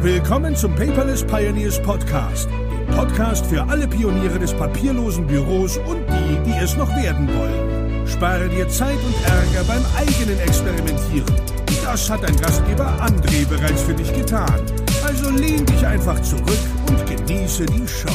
Willkommen zum Paperless Pioneers Podcast, dem Podcast für alle Pioniere des papierlosen Büros und die es noch werden wollen. Spare dir Zeit und Ärger beim eigenen Experimentieren. Das hat dein Gastgeber André bereits für dich getan. Also lehn dich einfach zurück und genieße die Show.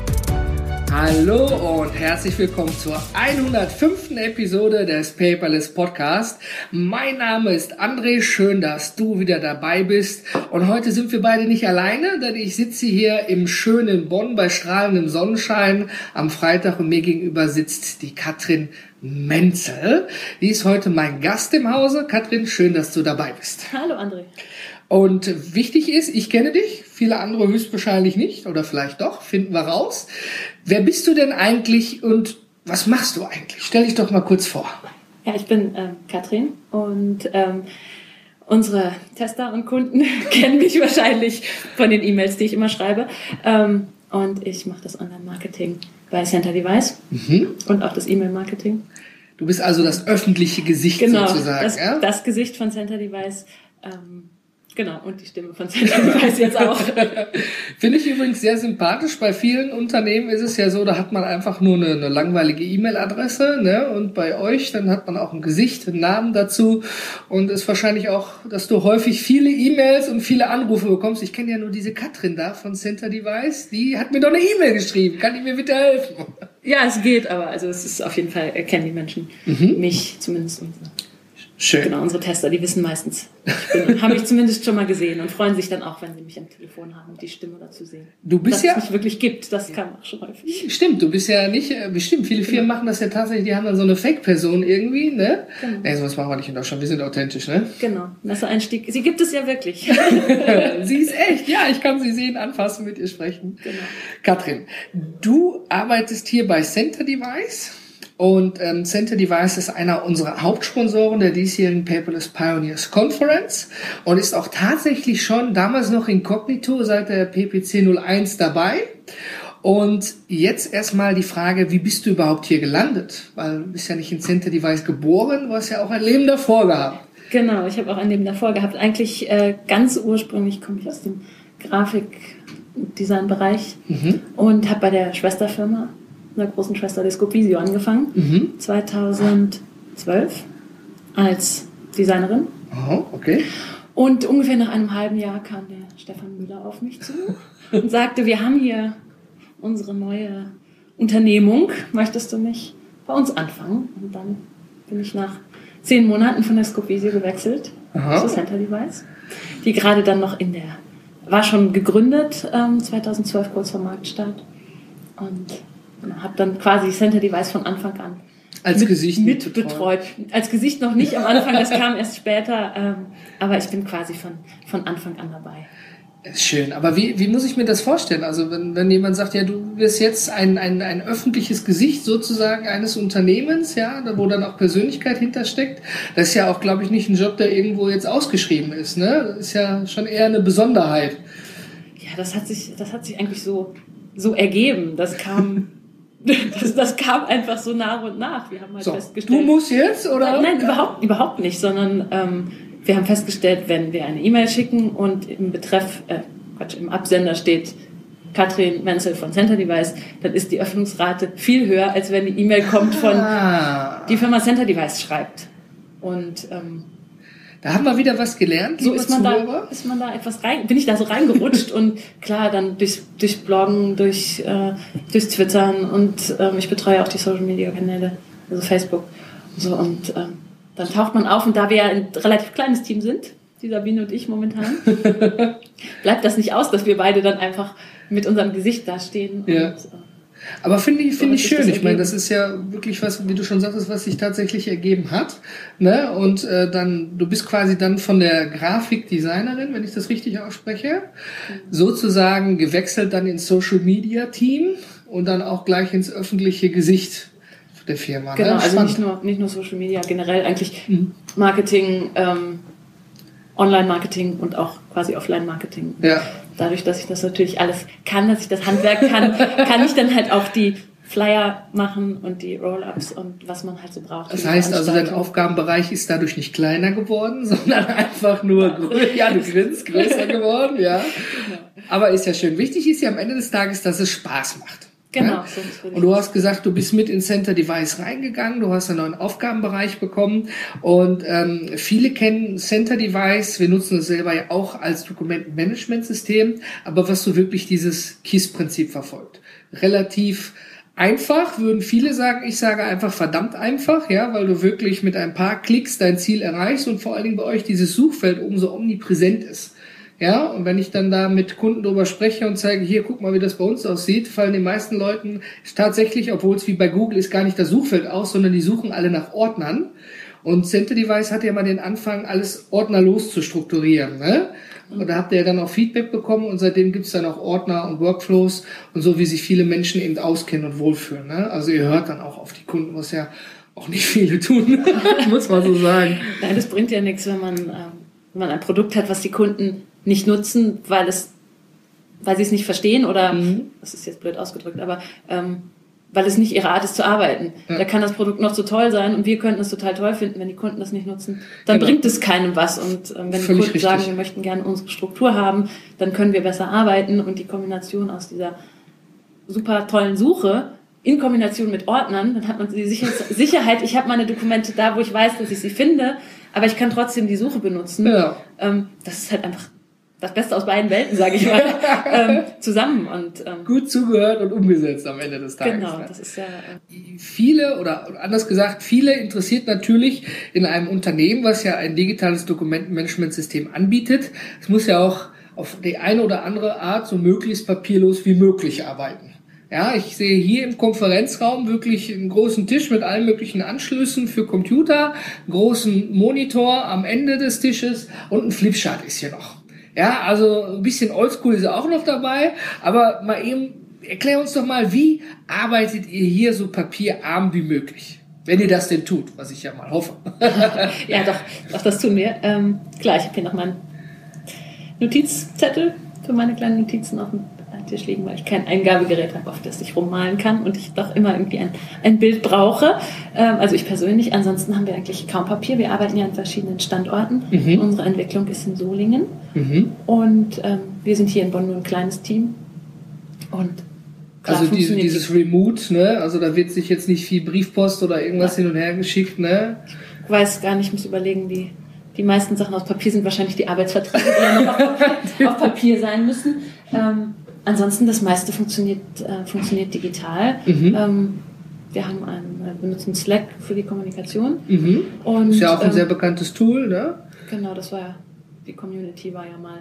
Hallo und herzlich willkommen zur 105. Episode des Paperless Podcast. Mein Name ist André, schön, dass du wieder dabei bist. Und heute sind wir beide nicht alleine, denn ich sitze hier im schönen Bonn bei strahlendem Sonnenschein am Freitag und mir gegenüber sitzt die Katrin Menzel. Die ist heute mein Gast im Hause. Katrin, schön, dass du dabei bist. Hallo André. Und wichtig ist, ich kenne dich, viele andere höchstwahrscheinlich nicht oder vielleicht doch, finden wir raus. Wer bist du denn eigentlich und was machst du eigentlich? Stell dich doch mal kurz vor. Ja, ich bin Katrin und unsere Tester und Kunden kennen mich wahrscheinlich von den E-Mails, die ich immer schreibe. Und ich mache das Online-Marketing bei Center Device und auch das E-Mail-Marketing. Du bist also das öffentliche Gesicht sozusagen. Genau, das Gesicht von Center Device. Genau, und die Stimme von Center Device jetzt auch. Finde ich übrigens sehr sympathisch. Bei vielen Unternehmen ist es ja so, da hat man einfach nur eine langweilige E-Mail-Adresse, ne? Und bei euch, dann hat man auch ein Gesicht, einen Namen dazu. Und ist wahrscheinlich auch, dass du häufig viele E-Mails und viele Anrufe bekommst. Ich kenne ja nur diese Katrin da von Center Device. Die hat mir doch eine E-Mail geschrieben. Kann die mir bitte helfen? Ja, es geht, aber also es ist auf jeden Fall, kennen die Menschen mich zumindest. Schön. Genau, unsere Tester, die wissen meistens, haben mich zumindest schon mal gesehen und freuen sich dann auch, wenn sie mich am Telefon haben und die Stimme dazu sehen. Du bist dass ja... es mich wirklich gibt, das kam auch schon häufig. Stimmt, du bist ja nicht... Bestimmt, viele Firmen machen das ja tatsächlich, die haben dann so eine Fake-Person irgendwie, ne? Genau. Nee, sowas machen wir nicht in Deutschland, wir sind authentisch, ne? Genau, Messereinstieg, sie gibt es ja wirklich. Sie ist echt, ja, ich kann sie sehen, anfassen, mit ihr sprechen. Genau. Katrin, du arbeitest hier bei Center Device. Und Center Device ist einer unserer Hauptsponsoren der diesjährigen Paperless Pioneers Conference und ist auch tatsächlich schon damals noch inkognito seit der PPC 01 dabei. Und jetzt erstmal die Frage, wie bist du überhaupt hier gelandet? Weil du bist ja nicht in Center Device geboren, du hast ja auch ein Leben davor gehabt. Genau, ich habe auch ein Leben davor gehabt. Eigentlich ganz ursprünglich komme ich aus dem Grafikdesign-Bereich und habe bei der Schwesterfirma, einer großen Schwester der Scopvisio, angefangen, 2012 als Designerin. Oh, okay. Und ungefähr nach einem halben Jahr kam der Stefan Müller auf mich zu und sagte, wir haben hier unsere neue Unternehmung, möchtest du nicht bei uns anfangen? Und dann bin ich nach 10 Monaten von der Scopvisio gewechselt zu Center Device, die gerade dann noch war schon gegründet, 2012 kurz vor Marktstart, und habe dann quasi Center Device von Anfang an als Gesicht mit betreut. Als Gesicht noch nicht am Anfang, das kam erst später, aber ich bin quasi von Anfang an dabei. Schön, aber wie muss ich mir das vorstellen? Also wenn jemand sagt, ja, du wirst jetzt ein öffentliches Gesicht sozusagen eines Unternehmens, ja, wo dann auch Persönlichkeit hintersteckt, das ist ja auch, glaube ich, nicht ein Job, der irgendwo jetzt ausgeschrieben ist, ne? Das ist ja schon eher eine Besonderheit. Ja, das hat sich eigentlich so ergeben. Das kam einfach so nach und nach. Wir haben halt festgestellt. Du musst jetzt, oder? Nein, überhaupt nicht, sondern wir haben festgestellt, wenn wir eine E-Mail schicken und im im Absender steht Katrin Menzel von Center Device, dann ist die Öffnungsrate viel höher, als wenn die E-Mail kommt von die Firma Center Device schreibt. Und da haben wir wieder was gelernt. So ist man da etwas bin ich da so reingerutscht und klar, dann durch Bloggen, durchs Twittern und ich betreue auch die Social Media Kanäle, also Facebook und so, und dann taucht man auf, und da wir ja ein relativ kleines Team sind, die Sabine und ich momentan, bleibt das nicht aus, dass wir beide dann einfach mit unserem Gesicht da stehen. Ja. Und, aber finde ich schön. Ich meine, das ist ja wirklich was, wie du schon sagtest, was sich tatsächlich ergeben hat. Ne? Und du bist quasi dann von der Grafikdesignerin, wenn ich das richtig ausspreche, sozusagen gewechselt dann ins Social Media Team und dann auch gleich ins öffentliche Gesicht der Firma. Genau, ne? also nicht nur Social Media, generell eigentlich Marketing, Online-Marketing und auch quasi Offline-Marketing. Ja. Dadurch, dass ich das natürlich alles kann, dass ich das Handwerk kann ich dann halt auch die Flyer machen und die Roll-Ups und was man halt so braucht. Das heißt also, dein Aufgabenbereich ist dadurch nicht kleiner geworden, sondern einfach nur größer geworden, ja. Genau. Aber ist ja schön. Wichtig ist ja am Ende des Tages, dass es Spaß macht. Genau. Ja? Und du hast gesagt, du bist mit in Center Device reingegangen, du hast einen neuen Aufgabenbereich bekommen und viele kennen Center Device, wir nutzen es selber ja auch als Dokumentenmanagementsystem, aber was so wirklich dieses KISS-Prinzip verfolgt. Relativ einfach, würden viele sagen, ich sage einfach verdammt einfach, ja, weil du wirklich mit ein paar Klicks dein Ziel erreichst und vor allen Dingen bei euch dieses Suchfeld umso omnipräsent ist. Ja, und wenn ich dann da mit Kunden drüber spreche und zeige, hier, guck mal, wie das bei uns aussieht, fallen den meisten Leuten tatsächlich, obwohl es wie bei Google ist, gar nicht das Suchfeld aus, sondern die suchen alle nach Ordnern. Und Center Device hat ja mal den Anfang, alles ordnerlos zu strukturieren, ne? Und da habt ihr ja dann auch Feedback bekommen und seitdem gibt's dann auch Ordner und Workflows und so, wie sich viele Menschen eben auskennen und wohlfühlen, ne? Also ihr hört dann auch auf die Kunden, was ja auch nicht viele tun, muss man so sagen. Nein, das bringt ja nichts, wenn man ein Produkt hat, was die Kunden nicht nutzen, weil sie es nicht verstehen oder, das ist jetzt blöd ausgedrückt, aber weil es nicht ihre Art ist zu arbeiten. Ja. Da kann das Produkt noch so toll sein und wir könnten es total toll finden, wenn die Kunden das nicht nutzen, dann bringt es keinem was. Und wenn die Kunden sagen, wir möchten gerne unsere Struktur haben, dann können wir besser arbeiten und die Kombination aus dieser super tollen Suche in Kombination mit Ordnern, dann hat man die Sicherheit, ich habe meine Dokumente da, wo ich weiß, dass ich sie finde, aber ich kann trotzdem die Suche benutzen. Ja. Das ist halt einfach das Beste aus beiden Welten, sage ich mal, zusammen. Und gut zugehört und umgesetzt am Ende des Tages. Genau, das ist ja... Viele, oder anders gesagt, viele interessiert natürlich in einem Unternehmen, was ja ein digitales Dokumentenmanagementsystem anbietet. Es muss ja auch auf die eine oder andere Art so möglichst papierlos wie möglich arbeiten. Ja, ich sehe hier im Konferenzraum wirklich einen großen Tisch mit allen möglichen Anschlüssen für Computer, einen großen Monitor am Ende des Tisches und ein Flipchart ist hier noch. Ja, also ein bisschen Oldschool ist auch noch dabei, aber mal eben, erklär uns doch mal, wie arbeitet ihr hier so papierarm wie möglich? Wenn ihr das denn tut, was ich ja mal hoffe. Ja, doch, das tun wir. Klar, ich habe hier noch meinen Notizzettel für meine kleinen Notizen auf dem Tisch liegen, weil ich kein Eingabegerät habe, auf das ich rummalen kann und ich doch immer irgendwie ein Bild brauche. Also ich persönlich. Ansonsten haben wir eigentlich kaum Papier. Wir arbeiten ja an verschiedenen Standorten. Unsere Entwicklung ist in Solingen. Und wir sind hier in Bonn nur ein kleines Team. Und klar, also dieses Remote, ne? Also da wird sich jetzt nicht viel Briefpost oder irgendwas hin und her geschickt, ne? Ich weiß gar nicht, ich muss überlegen, die meisten Sachen aus Papier sind wahrscheinlich die Arbeitsverträge, die ja noch auf Papier sein müssen. Ansonsten, das meiste funktioniert digital. Wir benutzen Slack für die Kommunikation. Und, ist ja auch ein sehr bekanntes Tool, ne? Genau, die Community war mal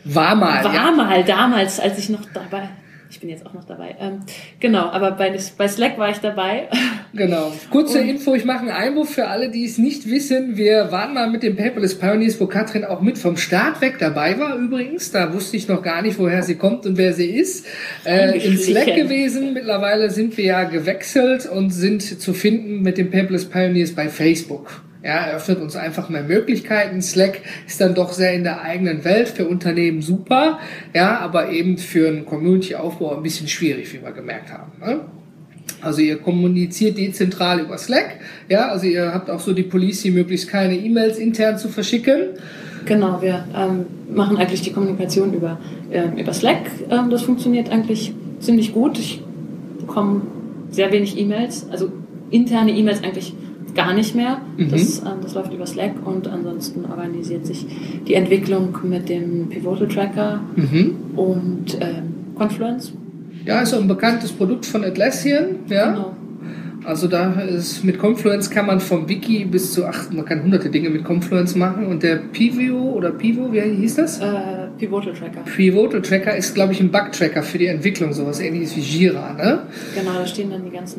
damals, als ich noch dabei... Ich bin jetzt auch noch dabei. Genau, aber bei Slack war ich dabei. Genau. Kurze Info, ich mache einen Einwurf für alle, die es nicht wissen. Wir waren mal mit dem Paperless Pioneers, wo Katrin auch mit vom Start weg dabei war übrigens. Da wusste ich noch gar nicht, woher sie kommt und wer sie ist. In Slack gewesen. Mittlerweile sind wir ja gewechselt und sind zu finden mit dem Paperless Pioneers bei Facebook. Ja, eröffnet uns einfach mehr Möglichkeiten. Slack ist dann doch sehr in der eigenen Welt, für Unternehmen super, ja, aber eben für einen Community-Aufbau ein bisschen schwierig, wie wir gemerkt haben. Ne? Also ihr kommuniziert dezentral über Slack, ja, also ihr habt auch so die Policy, möglichst keine E-Mails intern zu verschicken. Genau, wir machen eigentlich die Kommunikation über Slack. Das funktioniert eigentlich ziemlich gut. Ich bekomme sehr wenig E-Mails, also interne E-Mails eigentlich gar nicht mehr. Das läuft über Slack und ansonsten organisiert sich die Entwicklung mit dem Pivotal Tracker und Confluence. Ja, ist auch ein bekanntes Produkt von Atlassian. Ja? Genau. Also mit Confluence kann man vom Wiki bis zu man kann hunderte Dinge mit Confluence machen und der Pivo, wie hieß das? Pivotal Tracker. Pivotal Tracker ist, glaube ich, ein Bug-Tracker für die Entwicklung, sowas ähnliches wie Jira, ne? Genau, da stehen dann die ganzen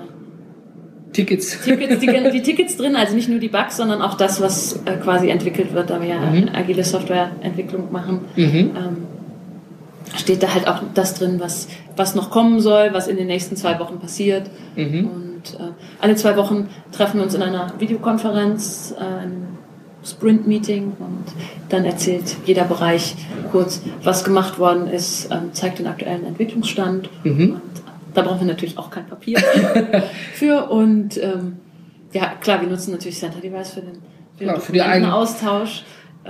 Tickets, die Tickets drin, also nicht nur die Bugs, sondern auch das, was quasi entwickelt wird, da wir ja agile Softwareentwicklung machen. Steht da halt auch das drin, was noch kommen soll, was in den nächsten 2 Wochen passiert. Und alle 2 Wochen treffen wir uns in einer Videokonferenz, ein Sprint-Meeting und dann erzählt jeder Bereich kurz, was gemacht worden ist, zeigt den aktuellen Entwicklungsstand und Da brauchen wir natürlich auch kein Papier für. Und ja, klar, wir nutzen natürlich Center Device für den Austausch.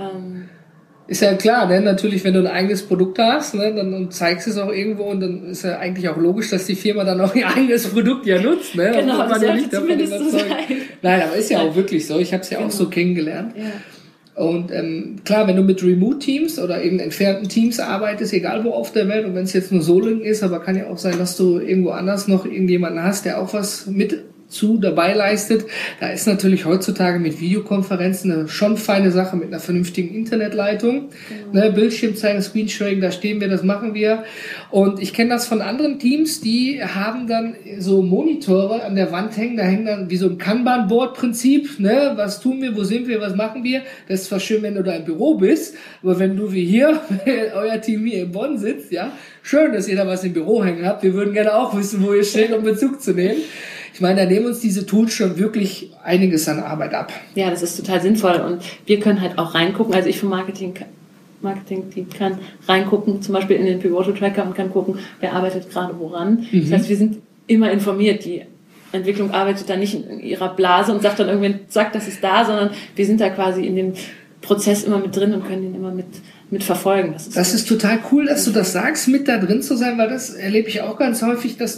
Ist ja klar, ne? Natürlich, wenn du ein eigenes Produkt hast, ne, dann zeigst du es auch irgendwo und dann ist ja eigentlich auch logisch, dass die Firma dann auch ihr eigenes Produkt ja nutzt. Ne? Genau, das sollte ja zumindest so sein. Nein, aber ist ja auch wirklich so. Ich habe es ja auch so kennengelernt. Ja. Und klar, wenn du mit Remote-Teams oder eben entfernten Teams arbeitest, egal wo auf der Welt, und wenn es jetzt nur Solingen ist, aber kann ja auch sein, dass du irgendwo anders noch irgendjemanden hast, der auch was mit dabei leistet. Da ist natürlich heutzutage mit Videokonferenzen eine schon feine Sache mit einer vernünftigen Internetleitung. Ne, Bildschirm zeigen, Screensharing, da stehen wir, das machen wir. Und ich kenne das von anderen Teams, die haben dann so Monitore an der Wand hängen, da hängen dann wie so ein Kanban-Board-Prinzip, ne, was tun wir, wo sind wir, was machen wir. Das ist zwar schön, wenn du da im Büro bist, aber wenn du wie hier, euer Team hier in Bonn sitzt, ja, schön, dass ihr da was im Büro hängen habt. Wir würden gerne auch wissen, wo ihr steht, um Bezug zu nehmen. Ich meine, da nehmen uns diese Tools schon wirklich einiges an Arbeit ab. Ja, das ist total sinnvoll und wir können halt auch reingucken. Also ich vom Marketing-Team kann reingucken, zum Beispiel in den Pivotal-Tracker und kann gucken, wer arbeitet gerade woran. Das heißt, wir sind immer informiert. Die Entwicklung arbeitet da nicht in ihrer Blase und sagt dann irgendwann, zack, das ist da, sondern wir sind da quasi in dem Prozess immer mit drin und können ihn immer mit verfolgen. Das ist total cool, dass du das sagst, mit da drin zu sein, weil das erlebe ich auch ganz häufig, dass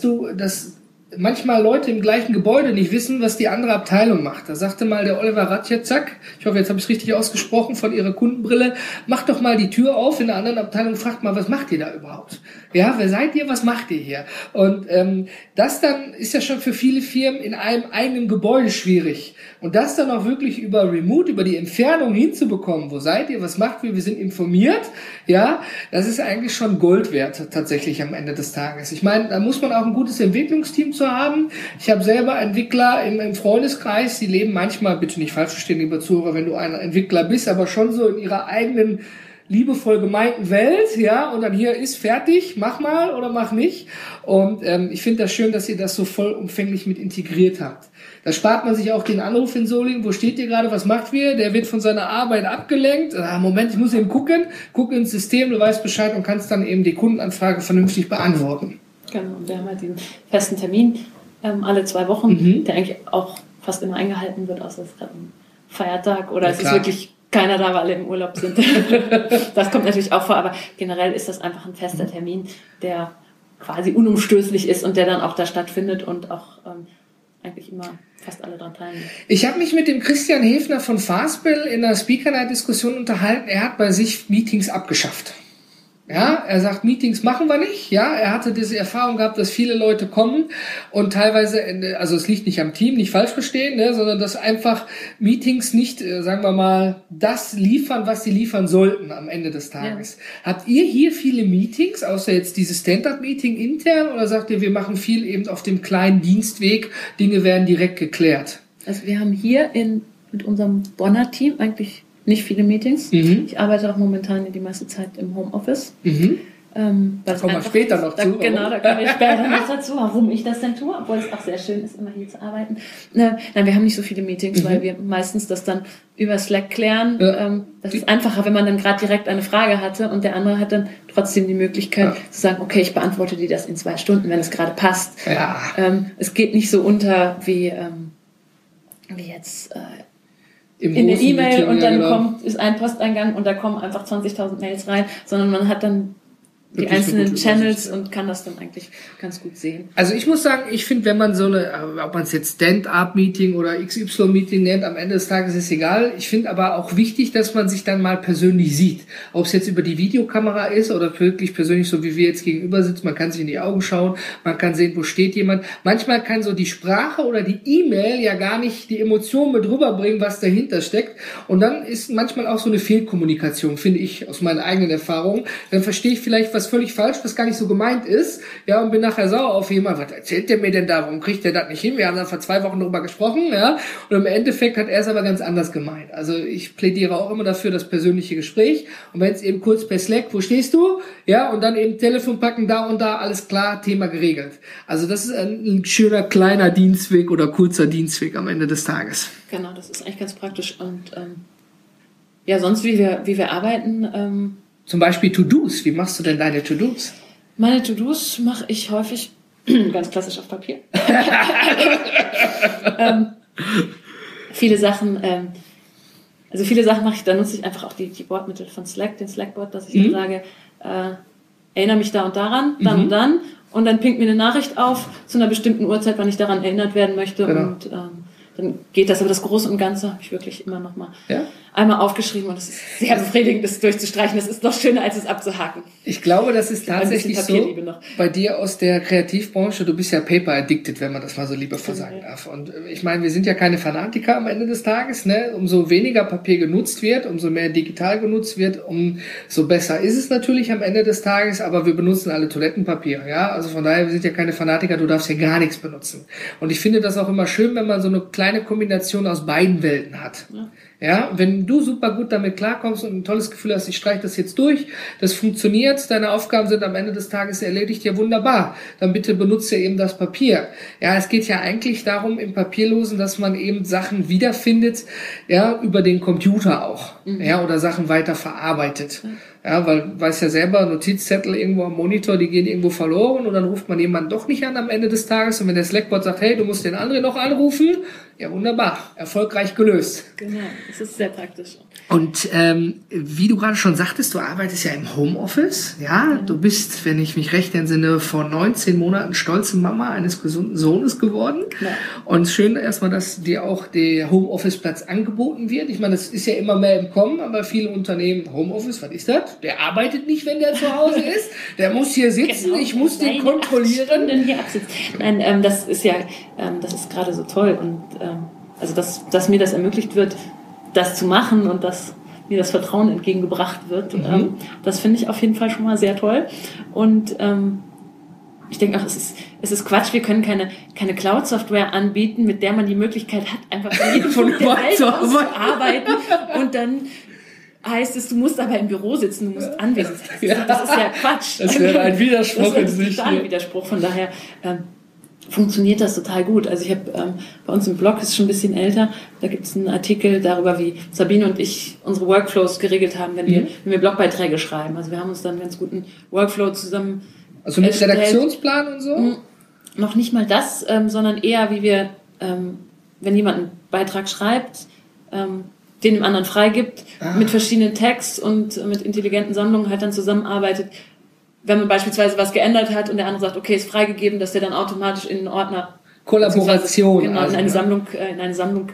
manchmal Leute im gleichen Gebäude nicht wissen, was die andere Abteilung macht. Da sagte mal der Oliver Ratjetzak, ich hoffe, jetzt habe ich es richtig ausgesprochen, von ihrer Kundenbrille, macht doch mal die Tür auf in der anderen Abteilung, fragt mal, was macht ihr da überhaupt? Ja, wer seid ihr, was macht ihr hier? Und das dann ist ja schon für viele Firmen in einem eigenen Gebäude schwierig. Und das dann auch wirklich über Remote, über die Entfernung hinzubekommen, wo seid ihr, was macht ihr, wir sind informiert, ja, das ist eigentlich schon Gold wert tatsächlich am Ende des Tages. Ich meine, da muss man auch ein gutes Entwicklungsteam zu haben. Ich habe selber Entwickler im Freundeskreis, die leben manchmal, bitte nicht falsch verstehen, lieber Zuhörer, wenn du ein Entwickler bist, aber schon so in ihrer eigenen liebevoll gemeinten Welt, ja, und dann hier ist fertig, mach mal oder mach nicht. Und ich finde das schön, dass ihr das so vollumfänglich mit integriert habt. Da spart man sich auch den Anruf in Solingen, wo steht ihr gerade, was macht wir? Der wird von seiner Arbeit abgelenkt. Moment, ich muss eben gucken, guck ins System, du weißt Bescheid und kannst dann eben die Kundenanfrage vernünftig beantworten. Genau, und wir haben halt den festen Termin alle 2 Wochen, der eigentlich auch fast immer eingehalten wird, außer es ist gerade ein Feiertag oder es ist wirklich keiner da, weil alle im Urlaub sind. Das kommt natürlich auch vor, aber generell ist das einfach ein fester Termin, der quasi unumstößlich ist und der dann auch da stattfindet und auch eigentlich immer fast alle daran teilnehmen. Ich habe mich mit dem Christian Hefner von Fastbill in der Speaker Night Diskussion unterhalten. Er hat bei sich Meetings abgeschafft. Ja, er sagt, Meetings machen wir nicht. Ja, er hatte diese Erfahrung gehabt, dass viele Leute kommen und teilweise, also es liegt nicht am Team, nicht falsch verstehen, ne, sondern dass einfach Meetings nicht, sagen wir mal, das liefern, was sie liefern sollten am Ende des Tages. Ja. Habt ihr hier viele Meetings, außer jetzt dieses Stand-up-Meeting intern, oder sagt ihr, wir machen viel eben auf dem kleinen Dienstweg, Dinge werden direkt geklärt? Also wir haben hier mit unserem Bonner Team eigentlich nicht viele Meetings. Ich arbeite auch momentan die meiste Zeit im Homeoffice. Da kommen wir später noch zu. Genau, da kommen wir später noch dazu, warum ich das denn tue, obwohl es auch sehr schön ist, immer hier zu arbeiten. Nein, wir haben nicht so viele Meetings, weil wir meistens das dann über Slack klären. Ja. Das ist einfacher, wenn man dann gerade direkt eine Frage hatte und der andere hat dann trotzdem die Möglichkeit zu sagen, okay, ich beantworte dir das in 2 Stunden, wenn es gerade passt. Ja. Es geht nicht so unter wie jetzt in der E-Mail und dann ist ein Posteingang und da kommen einfach 20.000 Mails rein, sondern man hat dann die einzelnen Channels und kann das dann eigentlich ganz gut sehen. Also ich muss sagen, ich finde, wenn man so eine, ob man es jetzt Stand-up-Meeting oder XY-Meeting nennt, am Ende des Tages ist egal. Ich finde aber auch wichtig, dass man sich dann mal persönlich sieht. Ob es jetzt über die Videokamera ist oder wirklich persönlich, so wie wir jetzt gegenüber sitzen, man kann sich in die Augen schauen, man kann sehen, wo steht jemand. Manchmal kann so die Sprache oder die E-Mail ja gar nicht die Emotion mit rüberbringen, was dahinter steckt. Und dann ist manchmal auch so eine Fehlkommunikation, finde ich, aus meinen eigenen Erfahrungen. Dann verstehe ich vielleicht was völlig falsch, was gar nicht so gemeint ist, ja, und bin nachher sauer auf jemanden, was erzählt der mir denn da, warum kriegt der das nicht hin, wir haben da vor 2 Wochen darüber gesprochen, ja, und im Endeffekt hat er es aber ganz anders gemeint. Also ich plädiere auch immer dafür, das persönliche Gespräch, und wenn es eben kurz per Slack, wo stehst du, ja, und dann eben Telefon packen, da und da, alles klar, Thema geregelt. Also das ist ein schöner kleiner Dienstweg oder kurzer Dienstweg am Ende des Tages. Genau, das ist eigentlich ganz praktisch und ja, sonst wie wir arbeiten, zum Beispiel To-Dos. Wie machst du denn deine To-Dos? Meine To-Dos mache ich häufig Ganz klassisch auf Papier. Viele Sachen mache ich, da nutze ich einfach auch die Bordmittel von Slack, den Slackbot, dass ich dann sage, erinnere mich da und daran, dann und dann, und dann pinkt mir eine Nachricht auf zu einer bestimmten Uhrzeit, wann ich daran erinnert werden möchte, und dann geht das. Aber das Große und Ganze habe ich wirklich immer noch mal einmal aufgeschrieben, und es ist sehr befriedigend, das durchzustreichen. Das ist noch schöner, als es abzuhaken. Ich glaube, das ist tatsächlich so bei dir aus der Kreativbranche. Du bist ja Paper-addicted, wenn man das mal so liebevoll sagen darf. Und ich meine, wir sind ja keine Fanatiker am Ende des Tages. Ne? Umso weniger Papier genutzt wird, umso mehr digital genutzt wird, umso besser ist es natürlich am Ende des Tages. Aber wir benutzen alle Toilettenpapier. Ja, also von daher, wir sind ja keine Fanatiker. Du darfst ja gar nichts benutzen. Und ich finde das auch immer schön, wenn man so eine kleine Kombination aus beiden Welten hat. Ja, wenn du super gut damit klarkommst und ein tolles Gefühl hast, ich streiche das jetzt durch, das funktioniert, deine Aufgaben sind am Ende des Tages erledigt, ja wunderbar, dann bitte benutze eben das Papier. Ja, es geht ja eigentlich darum im Papierlosen, dass man eben Sachen wiederfindet, ja, über den Computer auch, ja, oder Sachen weiter verarbeitet. Ja, weil, weiß ja selber, Notizzettel irgendwo am Monitor, die gehen irgendwo verloren, und dann ruft man jemanden doch nicht an am Ende des Tages, und wenn der Slackbot sagt, hey, du musst den anderen noch anrufen, ja wunderbar, erfolgreich gelöst. Genau, das ist sehr praktisch. Und wie du gerade schon sagtest, du arbeitest ja im Homeoffice, ja, du bist, wenn ich mich recht entsinne, vor 19 Monaten stolze Mama eines gesunden Sohnes geworden. Ja. Und schön erstmal, dass dir auch der Homeoffice-Platz angeboten wird. Ich meine, das ist ja immer mehr im Kommen, aber viele Unternehmen, Homeoffice, was ist das? Der arbeitet nicht, wenn der zu Hause ist. Der muss hier sitzen, ich muss den kontrollieren. Hier absitzen. Nein, das ist gerade so toll, und also dass mir das ermöglicht wird, das zu machen, und dass mir das Vertrauen entgegengebracht wird, das finde ich auf jeden Fall schon mal sehr toll. Und ich denke auch, es ist Quatsch, wir können keine Cloud-Software anbieten, mit der man die Möglichkeit hat, einfach von jedem Punkt der Welt aus zu arbeiten, und dann heißt es, du musst aber im Büro sitzen, du musst anwesend sein. Das ist ja Quatsch. Das wäre ein Widerspruch in sich. Das ist ein Widerspruch, von daher funktioniert das total gut. Also ich habe bei uns im Blog, ist schon ein bisschen älter, da gibt es einen Artikel darüber, wie Sabine und ich unsere Workflows geregelt haben, wenn wir Blogbeiträge schreiben. Also wir haben uns dann einen ganz guten Workflow zusammen also mit Redaktionsplan und so? Noch nicht mal das, sondern eher, wie wir, wenn jemand einen Beitrag schreibt, den dem anderen freigibt, mit verschiedenen Tags und mit intelligenten Sammlungen halt dann zusammenarbeitet. Wenn man beispielsweise was geändert hat und der andere sagt, okay, ist freigegeben, dass der dann automatisch in einen Ordner Kollaboration, genau, also, in eine Sammlung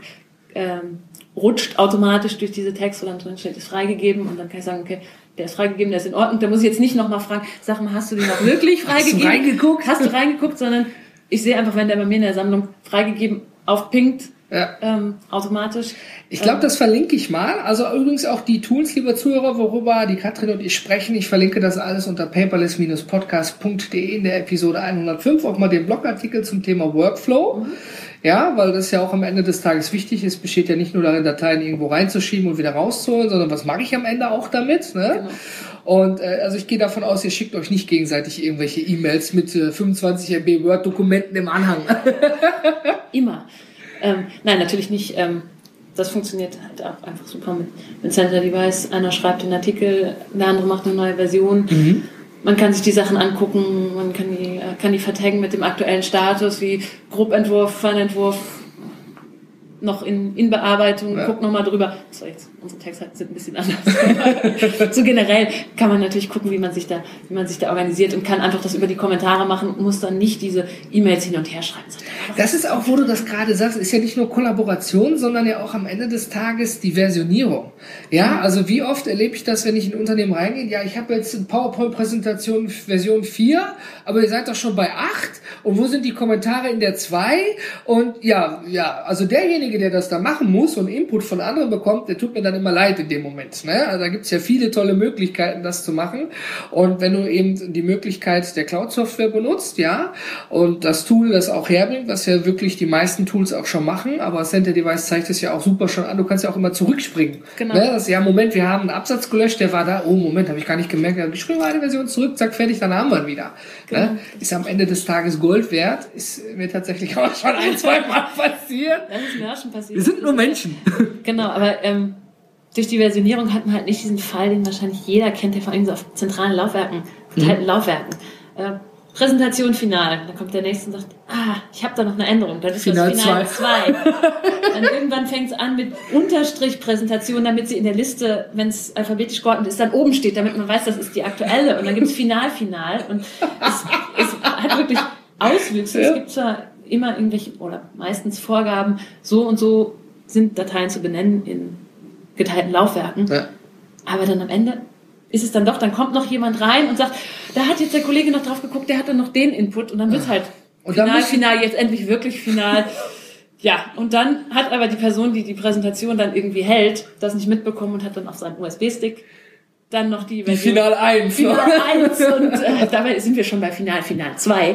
rutscht automatisch durch diese Tags, wo dann drin steht, ist freigegeben, und dann kann ich sagen, okay, der ist freigegeben, der ist in Ordnung. Da muss ich jetzt nicht nochmal fragen, sag mal, hast du den auch wirklich freigegeben? Hast du reingeguckt? Sondern ich sehe einfach, wenn der bei mir in der Sammlung freigegeben aufpinkt, automatisch. Ich glaube, das verlinke ich mal. Also übrigens auch die Tools, liebe Zuhörer, worüber die Katrin und ich sprechen. Ich verlinke das alles unter paperless-podcast.de in der Episode 105. Auch mal den Blogartikel zum Thema Workflow. Ja, weil das ja auch am Ende des Tages wichtig ist. Besteht ja nicht nur darin, Dateien irgendwo reinzuschieben und wieder rauszuholen, sondern was mache ich am Ende auch damit? Ne? Genau. Und also ich gehe davon aus, ihr schickt euch nicht gegenseitig irgendwelche E-Mails mit 25 MB Word-Dokumenten im Anhang. Immer. Nein, natürlich nicht. Das funktioniert halt auch einfach super mit Center Device. Einer schreibt den Artikel, der andere macht eine neue Version. Man kann sich die Sachen angucken, man kann die vertaggen mit dem aktuellen Status, wie Grobentwurf, Feinentwurf, noch in Bearbeitung, guckt nochmal drüber. So, jetzt, unsere Texte sind ein bisschen anders. So generell kann man natürlich gucken, wie man sich da organisiert, und kann einfach das über die Kommentare machen und muss dann nicht diese E-Mails hin und her schreiben. Das ist auch, wo du das gerade sagst, ist ja nicht nur Kollaboration, sondern ja auch am Ende des Tages die Versionierung. Ja, also wie oft erlebe ich das, wenn ich in ein Unternehmen reingehe? Ja, ich habe jetzt eine PowerPoint-Präsentation Version 4, aber ihr seid doch schon bei 8. Und wo sind die Kommentare in der 2? Und ja, also derjenige, der das da machen muss und Input von anderen bekommt, der tut mir dann immer leid in dem Moment. Ne? Also da gibt's ja viele tolle Möglichkeiten, das zu machen. Und wenn du eben die Möglichkeit der Cloud-Software benutzt, ja, und das Tool das auch herbringt, was ja wirklich die meisten Tools auch schon machen, aber Center Device zeigt es ja auch super schon an, du kannst ja auch immer zurückspringen. Genau. Ne? Das ist ja, Moment, wir haben einen Absatz gelöscht, der war da, oh Moment, habe ich gar nicht gemerkt, ich springe mal eine Version zurück, zack, fertig, dann haben wir ihn wieder. Genau. Ne? Ist am Ende des Tages Gold wert, ist mir tatsächlich auch schon 1-2 Mal passiert. Das ist mir auch schon passiert. Wir sind nur Menschen. Genau, aber durch die Versionierung hat man halt nicht diesen Fall, den wahrscheinlich jeder kennt, der vor allem so auf zentralen Laufwerken, verteilten Laufwerken. Präsentation final. Dann kommt der nächste und sagt, ich habe da noch eine Änderung. Dann ist Final das Final 2. Dann irgendwann fängt es an mit Unterstrich-Präsentation, damit sie in der Liste, wenn es alphabetisch geordnet ist, dann oben steht, damit man weiß, das ist die aktuelle. Und dann gibt es Final. Und es hat wirklich Auswüchse. Ja. Es gibt zwar immer irgendwelche, oder meistens Vorgaben, so und so sind Dateien zu benennen in geteilten Laufwerken. Ja. Aber dann am Ende ist es dann doch, dann kommt noch jemand rein und sagt, da hat jetzt der Kollege noch drauf geguckt, der hat dann noch den Input und dann wird's halt und final, jetzt endlich wirklich final. Ja, und dann hat aber die Person, die die Präsentation dann irgendwie hält, das nicht mitbekommen und hat dann auf seinem USB-Stick dann noch die Version. Final 1. Final 1 und dabei sind wir schon bei Final 2.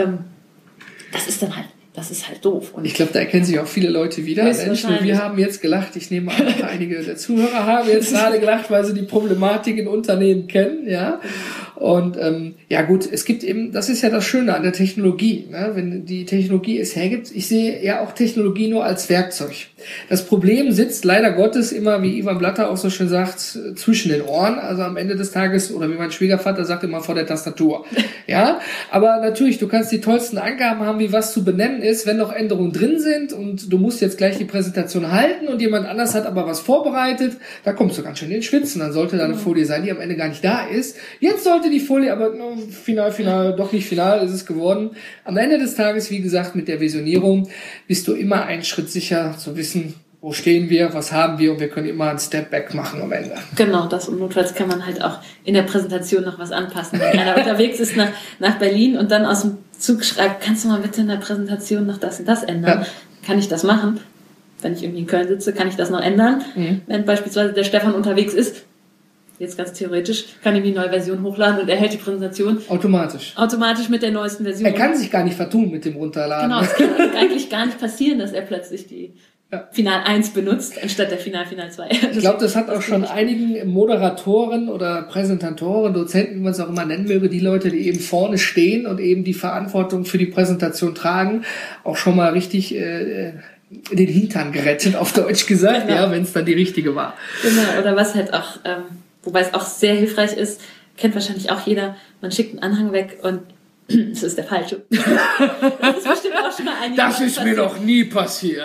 Das ist halt doof. Und ich glaube, da erkennen sich auch viele Leute wieder. Mensch, wir haben jetzt gelacht. Ich nehme an, einige der Zuhörer haben jetzt gerade gelacht, weil sie die Problematik in Unternehmen kennen, ja. Und ja gut, es gibt eben, das ist ja das Schöne an der Technologie, ne? Wenn die Technologie es hergibt. Ich sehe ja auch Technologie nur als Werkzeug. Das Problem sitzt leider Gottes immer, wie Ivan Blatter auch so schön sagt, zwischen den Ohren. Also am Ende des Tages, oder wie mein Schwiegervater sagt, immer vor der Tastatur. Ja, aber natürlich, du kannst die tollsten Angaben haben, wie was zu benennen ist, wenn noch Änderungen drin sind und du musst jetzt gleich die Präsentation halten und jemand anders hat aber was vorbereitet, da kommst du ganz schön in den Schwitzen. Dann sollte da eine Folie sein, die am Ende gar nicht da ist. Jetzt sollte die Folie aber final, doch nicht final ist es geworden. Am Ende des Tages, wie gesagt, mit der Visionierung bist du immer einen Schritt sicher zu wissen, wo stehen wir, was haben wir und wir können immer einen Step Back machen am Ende. Genau, das und notfalls kann man halt auch in der Präsentation noch was anpassen. Wenn einer unterwegs ist nach Berlin und dann aus dem Zug schreibt, kannst du mal bitte in der Präsentation noch das und das ändern? Ja. Kann ich das machen? Wenn ich irgendwie in Köln sitze, kann ich das noch ändern? Wenn beispielsweise der Stefan unterwegs ist, jetzt ganz theoretisch, kann ich die neue Version hochladen und er hält die Präsentation automatisch mit der neuesten Version. Er kann sich gar nicht vertun mit dem Runterladen. Genau, es kann eigentlich gar nicht passieren, dass er plötzlich die Final 1 benutzt, anstatt der Final 2. Ich glaube, das hat auch schon einigen Moderatoren oder Präsentatoren, Dozenten, wie man es auch immer nennen möge, die Leute, die eben vorne stehen und eben die Verantwortung für die Präsentation tragen, auch schon mal richtig den Hintern gerettet, auf Deutsch gesagt, genau. Ja, wenn es dann die richtige war. Genau, oder was halt auch, wobei es auch sehr hilfreich ist, kennt wahrscheinlich auch jeder, man schickt einen Anhang weg und das ist der falsche. Das ist bestimmt auch schon mal einige. Das ist mir noch nie passiert.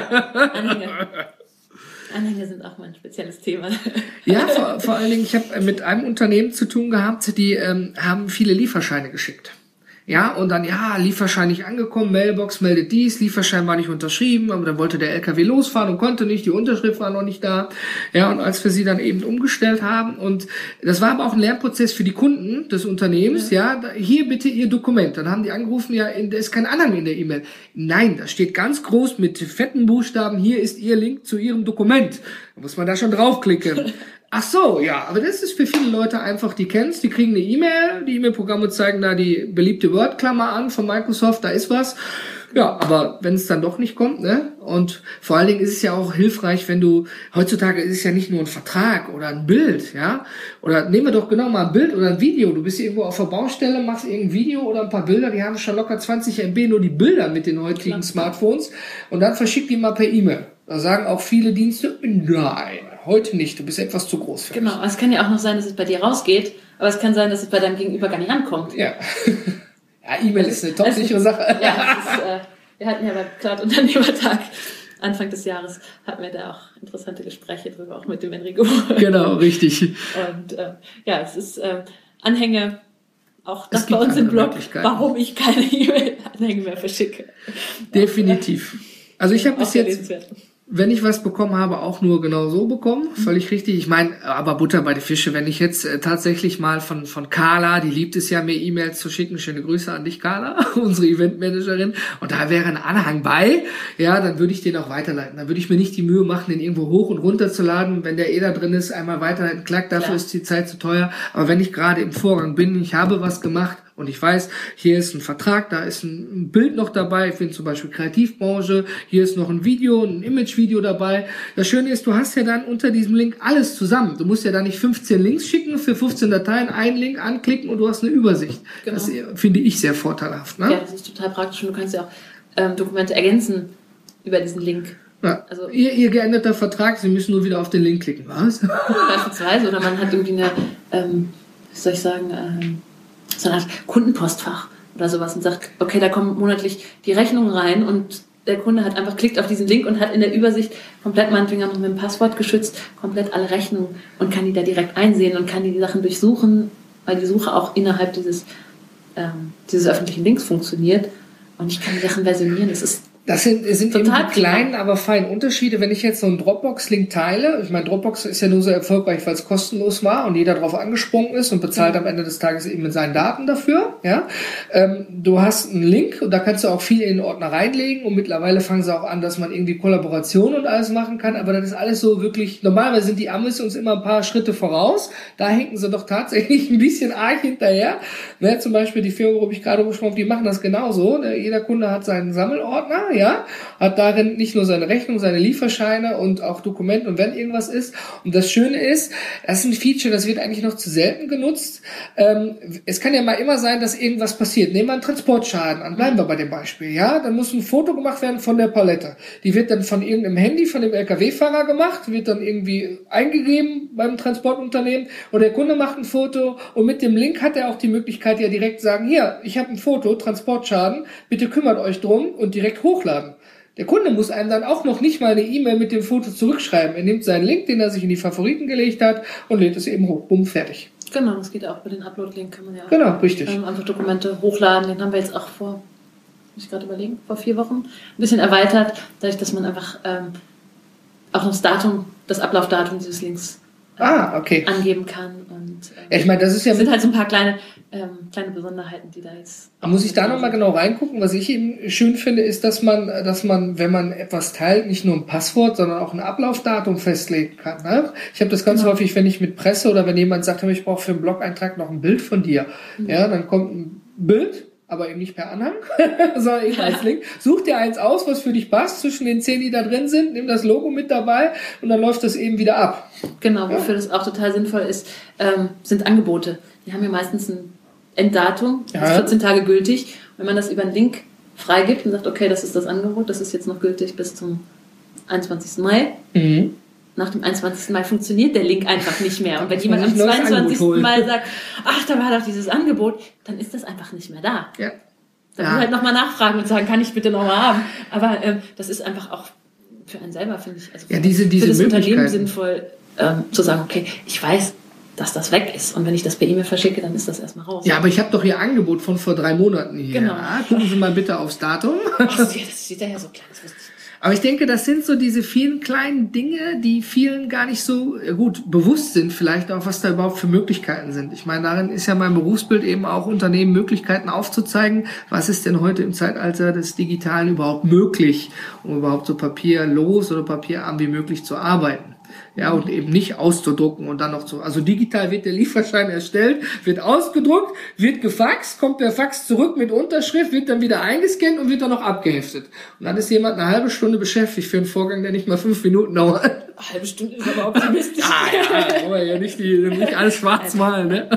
Anhänge sind auch mal ein spezielles Thema. Ja, vor allen Dingen, ich habe mit einem Unternehmen zu tun gehabt, die haben viele Lieferscheine geschickt. Ja, und dann, Lieferschein nicht angekommen, Mailbox meldet dies, Lieferschein war nicht unterschrieben, aber dann wollte der LKW losfahren und konnte nicht, die Unterschrift war noch nicht da. Ja, und als wir sie dann eben umgestellt haben, und das war aber auch ein Lernprozess für die Kunden des Unternehmens, hier bitte Ihr Dokument. Dann haben die angerufen, da ist kein Anhang in der E-Mail. Nein, da steht ganz groß mit fetten Buchstaben, hier ist Ihr Link zu Ihrem Dokument. Da muss man da schon draufklicken. Ach so, ja, aber das ist für viele Leute einfach, die kennen's, die kriegen eine E-Mail, die E-Mail-Programme zeigen da die beliebte Word-Klammer an von Microsoft, da ist was. Ja, aber wenn es dann doch nicht kommt, ne? Und vor allen Dingen ist es ja auch hilfreich, wenn du, heutzutage ist es ja nicht nur ein Vertrag oder ein Bild, ja? Oder nehmen wir doch genau mal ein Bild oder ein Video. Du bist irgendwo auf der Baustelle, machst irgendein Video oder ein paar Bilder, die haben schon locker 20 MB, nur die Bilder mit den heutigen Smartphones. Und dann verschick die mal per E-Mail. Da sagen auch viele Dienste, nein, heute nicht, du bist etwas zu groß für mich. Genau, aber es kann ja auch noch sein, dass es bei dir rausgeht, aber es kann sein, dass es bei deinem Gegenüber gar nicht ankommt. Ja, E-Mail ist eine top-sichere Sache. Ja, wir hatten ja beim Cloud-Unternehmertag Anfang des Jahres, hatten wir da auch interessante Gespräche drüber, auch mit dem Enrico. Genau, richtig. Und es ist Anhänge, auch das bei uns im Blog, warum ich keine E-Mail-Anhänge mehr verschicke. Definitiv. Also ich habe bis jetzt, wenn ich was bekommen habe, auch nur genau so bekommen. Völlig richtig. Ich meine, aber Butter bei die Fische. Wenn ich jetzt tatsächlich mal von Carla, die liebt es ja, mir E-Mails zu schicken. Schöne Grüße an dich, Carla, unsere Eventmanagerin. Und da wäre ein Anhang bei, ja, dann würde ich den auch weiterleiten. Dann würde ich mir nicht die Mühe machen, den irgendwo hoch und runter zu laden. Wenn der da drin ist, einmal weiterleiten. Klack, dafür ist die Zeit zu teuer. Aber wenn ich gerade im Vorgang bin, ich habe was gemacht, und ich weiß, hier ist ein Vertrag, da ist ein Bild noch dabei, ich finde zum Beispiel Kreativbranche, hier ist noch ein Video, ein Imagevideo dabei. Das Schöne ist, du hast ja dann unter diesem Link alles zusammen. Du musst ja da nicht 15 Links schicken für 15 Dateien, einen Link anklicken und du hast eine Übersicht. Genau. Das finde ich sehr vorteilhaft. Ne? Ja, das ist total praktisch und du kannst ja auch Dokumente ergänzen über diesen Link. Ja. Also, ihr geänderter Vertrag, Sie müssen nur wieder auf den Link klicken, was? Beispielsweise, oder man hat irgendwie eine, wie soll ich sagen, so eine Art Kundenpostfach oder sowas und sagt, okay, da kommen monatlich die Rechnungen rein und der Kunde hat einfach klickt auf diesen Link und hat in der Übersicht komplett meinetwegen noch mit dem Passwort geschützt, komplett alle Rechnungen und kann die da direkt einsehen und kann die Sachen durchsuchen, weil die Suche auch innerhalb dieses öffentlichen Links funktioniert und ich kann die Sachen versionieren. Das sind eben die kleinen, aber feinen Unterschiede. Wenn ich jetzt so einen Dropbox-Link teile, ich meine, Dropbox ist ja nur so erfolgreich, weil es kostenlos war und jeder drauf angesprungen ist und bezahlt am Ende des Tages eben mit seinen Daten dafür. Ja, du hast einen Link und da kannst du auch viel in den Ordner reinlegen und mittlerweile fangen sie auch an, dass man irgendwie Kollaborationen und alles machen kann, aber das ist alles so wirklich, normalerweise sind die Amis uns immer ein paar Schritte voraus, da hinken sie doch tatsächlich ein bisschen arg hinterher. Ne, zum Beispiel die Firma, wo ich gerade gesprochen habe, die machen das genauso. Ne? Jeder Kunde hat seinen Sammelordner, ja, hat darin nicht nur seine Rechnung, seine Lieferscheine und auch Dokumente und wenn irgendwas ist. Und das Schöne ist, das ist ein Feature, das wird eigentlich noch zu selten genutzt. Es kann ja mal immer sein, dass irgendwas passiert. Nehmen wir einen Transportschaden an, bleiben wir bei dem Beispiel, ja. Dann muss ein Foto gemacht werden von der Palette. Die wird dann von irgendeinem Handy, von dem LKW-Fahrer gemacht, wird dann irgendwie eingegeben beim Transportunternehmen und der Kunde macht ein Foto und mit dem Link hat er auch die Möglichkeit ja direkt sagen, hier, ich habe ein Foto, Transportschaden, bitte kümmert euch drum und direkt hochladen. Der Kunde muss einem dann auch noch nicht mal eine E-Mail mit dem Foto zurückschreiben. Er nimmt seinen Link, den er sich in die Favoriten gelegt hat und lädt es eben hoch. Bumm, fertig. Genau, das geht auch. Bei den Upload-Link kann man ja genau, richtig. Einfach Dokumente hochladen. Den haben wir jetzt auch vor 4 Wochen ein bisschen erweitert, dadurch, dass man einfach auch noch das Ablaufdatum dieses Links angeben kann. Und, ich meine, das ist ja sind halt so ein paar kleine Besonderheiten, die da jetzt... Muss ich da nochmal genau reingucken? Was ich eben schön finde, ist, dass man, wenn man etwas teilt, nicht nur ein Passwort, sondern auch ein Ablaufdatum festlegen kann. Ne? Ich habe das ganz häufig, wenn ich mit Presse oder wenn jemand sagt, ich brauche für einen Blog-Eintrag noch ein Bild von dir. Ja, dann kommt ein Bild, aber eben nicht per Anhang, sondern eben als Link. Such dir eins aus, was für dich passt, zwischen den 10, die da drin sind, nimm das Logo mit dabei und dann läuft das eben wieder ab. Genau, wofür das auch total sinnvoll ist, sind Angebote. Die haben ja meistens ein Enddatum, das ist 14 Tage gültig. Wenn man das über einen Link freigibt und sagt, okay, das ist das Angebot, das ist jetzt noch gültig bis zum 21. Mai. Mhm. Nach dem 21. Mai funktioniert der Link einfach nicht mehr. Und wenn jemand am 22. Mai sagt, ach, da war doch dieses Angebot, dann ist das einfach nicht mehr da. Ja. Dann will halt nochmal nachfragen und sagen, kann ich bitte nochmal haben. Aber das ist einfach auch für einen selber, finde ich, also diese für das Unternehmen sinnvoll, zu sagen, okay, ich weiß, dass das weg ist. Und wenn ich das per E-Mail verschicke, dann ist das erstmal raus. Ja, aber ich habe doch Ihr Angebot von vor 3 Monaten hier. Genau. Ja, gucken Sie mal bitte aufs Datum. Ach, das steht da ja so klein, das wusste ich. Aber ich denke, das sind so diese vielen kleinen Dinge, die vielen gar nicht so gut bewusst sind, vielleicht auch, was da überhaupt für Möglichkeiten sind. Ich meine, darin ist ja mein Berufsbild eben auch, Unternehmen Möglichkeiten aufzuzeigen, was ist denn heute im Zeitalter des Digitalen überhaupt möglich, um überhaupt so papierlos oder papierarm wie möglich zu arbeiten. Ja, und eben nicht auszudrucken und dann noch so. Also digital wird der Lieferschein erstellt, wird ausgedruckt, wird gefaxt, kommt der Fax zurück mit Unterschrift, wird dann wieder eingescannt und wird dann noch abgeheftet. Und dann ist jemand eine halbe Stunde beschäftigt für einen Vorgang, der nicht mal 5 Minuten dauert. Eine halbe Stunde ist aber optimistisch. aber ja nicht alles schwarz malen, ne?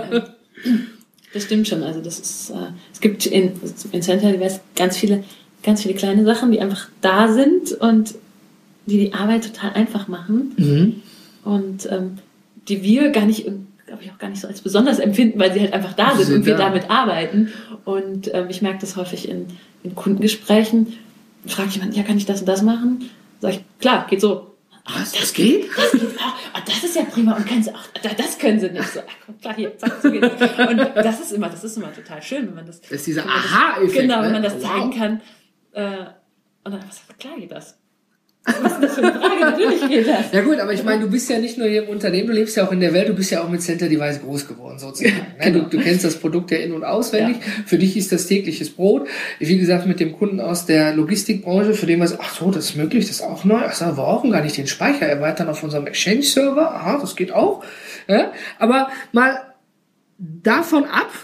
Das stimmt schon. Also das ist, es gibt in Center ganz viele kleine Sachen, die einfach da sind und die Arbeit total einfach machen. Mhm. Und die wir gar nicht, glaube ich, auch gar nicht so als besonders empfinden, weil sie halt einfach da sind und wir damit arbeiten. Und ich merke das häufig in Kundengesprächen. Frage ich jemanden, ja, kann ich das und das machen? Sag ich, klar, geht so. Was, das geht? Das geht auch. Oh, das ist ja prima. Und können sie auch, das können sie nicht. So, klar, hier, zack, so geht das. Und das ist immer total schön, wenn man das... Das ist dieser Aha-Effekt. Genau, wenn man das zeigen kann. Und dann sagt, klar geht das. Was ist das für eine Frage? Natürlich geht das. Ja gut, aber ich meine, du bist ja nicht nur hier im Unternehmen, du lebst ja auch in der Welt, du bist ja auch mit Center Device groß geworden sozusagen. Ja, genau. Du kennst das Produkt ja in- und auswendig. Ja. Für dich ist das tägliches Brot. Wie gesagt, mit dem Kunden aus der Logistikbranche, für den was, ach so, das ist möglich, das ist auch neu. Ach so, wir brauchen gar nicht den Speicher erweitern auf unserem Exchange-Server. Aha, das geht auch. Ja, aber mal davon ab,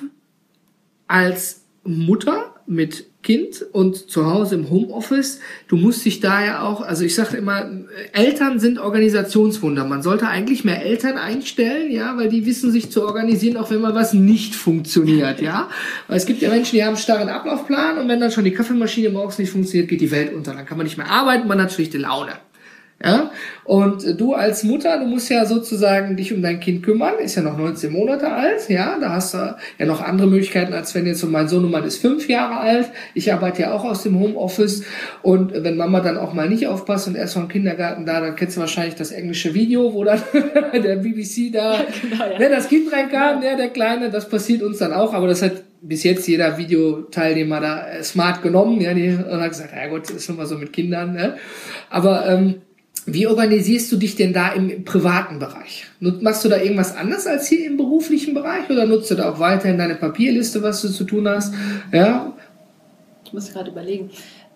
als Mutter mit Kind und zu Hause im Homeoffice, du musst dich da ja auch, also ich sage immer, Eltern sind Organisationswunder. Man sollte eigentlich mehr Eltern einstellen, ja, weil die wissen sich zu organisieren, auch wenn mal was nicht funktioniert, ja. Weil es gibt ja Menschen, die haben einen starren Ablaufplan und wenn dann schon die Kaffeemaschine morgens nicht funktioniert, geht die Welt unter. Dann kann man nicht mehr arbeiten, man hat schlichte Laune. Ja, und du als Mutter, du musst ja sozusagen dich um dein Kind kümmern, ist ja noch 19 Monate alt, ja, da hast du ja noch andere Möglichkeiten, als wenn jetzt so mein Sohnemann ist 5 Jahre alt, ich arbeite ja auch aus dem Homeoffice und wenn Mama dann auch mal nicht aufpasst und erst vom Kindergarten da, dann kennst du wahrscheinlich das englische Video, wo dann der BBC da, genau, ja. Ne, das Kind reinkam, ja. Der Kleine, das passiert uns dann auch, aber das hat bis jetzt jeder Videoteilnehmer da smart genommen, ja, und hat gesagt, ja gut, das ist schon mal so mit Kindern, ne, aber wie organisierst du dich denn da im privaten Bereich? Machst du da irgendwas anders als hier im beruflichen Bereich oder nutzt du da auch weiterhin deine Papierliste, was du zu tun hast? Ja. Ich muss gerade überlegen.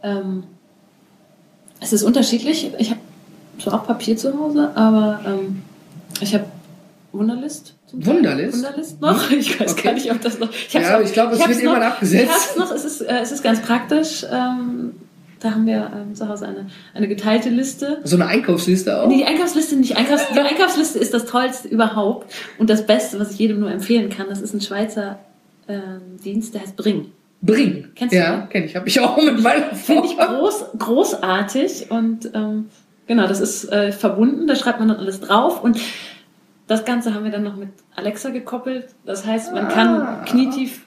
Es ist unterschiedlich. Ich habe zwar auch Papier zu Hause, aber ich habe Wunderlist. Wunderlist noch? Ich weiß gar nicht, ob das noch... Ich glaube, es wird irgendwann abgesetzt. Ich habe es noch. Es ist ganz praktisch. Da haben wir zu Hause eine geteilte Liste. So eine Einkaufsliste auch? Nee, die Einkaufsliste nicht. Die Einkaufsliste ist das Tollste überhaupt. Und das Beste, was ich jedem nur empfehlen kann, das ist ein Schweizer Dienst, der heißt Bring. Bring? Kennst du? Ja, kenne ich. Habe ich auch mit meiner Frau. Finde ich großartig. Und genau, das ist verbunden. Da schreibt man dann alles drauf. Und das Ganze haben wir dann noch mit Alexa gekoppelt. Das heißt, man kann knietief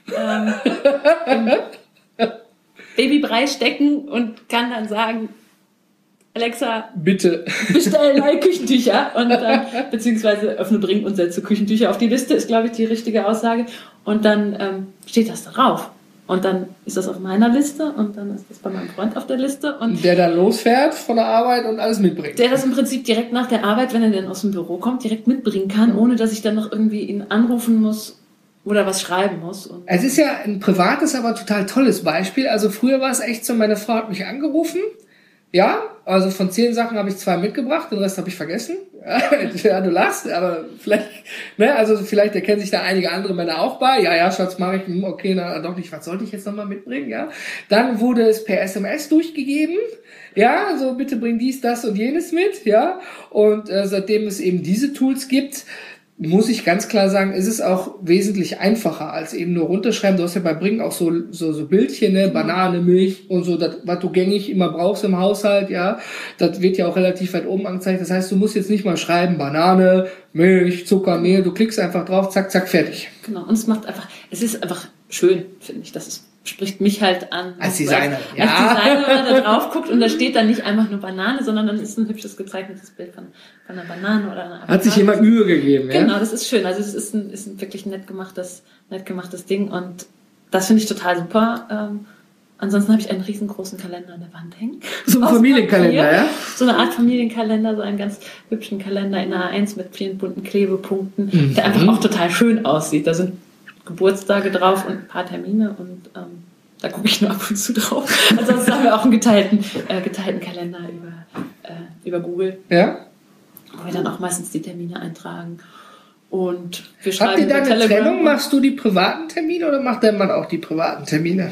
im Babybrei stecken und kann dann sagen, Alexa, bitte bestell neue Küchentücher und dann, beziehungsweise öffne Bring und setze Küchentücher auf die Liste, ist, glaube ich, die richtige Aussage. Und dann steht das darauf. Und dann ist das auf meiner Liste und dann ist das bei meinem Freund auf der Liste. Und der dann losfährt von der Arbeit und alles mitbringt. Der das im Prinzip direkt nach der Arbeit, wenn er dann aus dem Büro kommt, direkt mitbringen kann, ohne dass ich dann noch irgendwie ihn anrufen muss oder was schreiben muss. Und es ist ja ein privates, aber total tolles Beispiel. Also früher war es echt so, meine Frau hat mich angerufen. Ja, also von 10 Sachen habe ich 2 mitgebracht, den Rest habe ich vergessen. Ja, du lachst, aber vielleicht, ne, also vielleicht erkennen sich da einige andere Männer auch bei. Ja, Schatz, mache ich, okay, na doch nicht, was sollte ich jetzt nochmal mitbringen, ja. Dann wurde es per SMS durchgegeben. Ja, so bitte bring dies, das und jenes mit, ja. Und seitdem es eben diese Tools gibt, muss ich ganz klar sagen, ist es auch wesentlich einfacher als eben nur runterschreiben. Du hast ja bei Bring auch so Bildchen, ne? Banane, Milch und so, das, was du gängig immer brauchst im Haushalt, ja. Das wird ja auch relativ weit oben angezeigt. Das heißt, du musst jetzt nicht mal schreiben, Banane, Milch, Zucker, Mehl. Du klickst einfach drauf, zack, zack, fertig. Genau. Und es ist einfach schön, finde ich. Das spricht mich halt an. Als Designer. Als Designer, wenn man da drauf guckt und da steht dann nicht einfach nur Banane, sondern dann ist ein hübsches gezeichnetes Bild von einer Banane oder einer Avocado. Hat sich jemand Mühe gegeben, ja? Genau, das ist schön. Also es ist ein wirklich nett gemachtes Ding und das finde ich total super. Ansonsten habe ich einen riesengroßen Kalender an der Wand hängen. So ein Familienkalender, ja? So eine Art Familienkalender, so einen ganz hübschen Kalender in A1 mit vielen bunten Klebepunkten, der einfach auch total schön aussieht. Da sind Geburtstage drauf und ein paar Termine und da gucke ich nur ab und zu drauf. Ansonsten haben wir auch einen geteilten Kalender über Google. Ja. Wo wir dann auch meistens die Termine eintragen. Und wir schreiben. Habt ihr da eine Trennung? Machst du die privaten Termine oder macht der Mann auch die privaten Termine?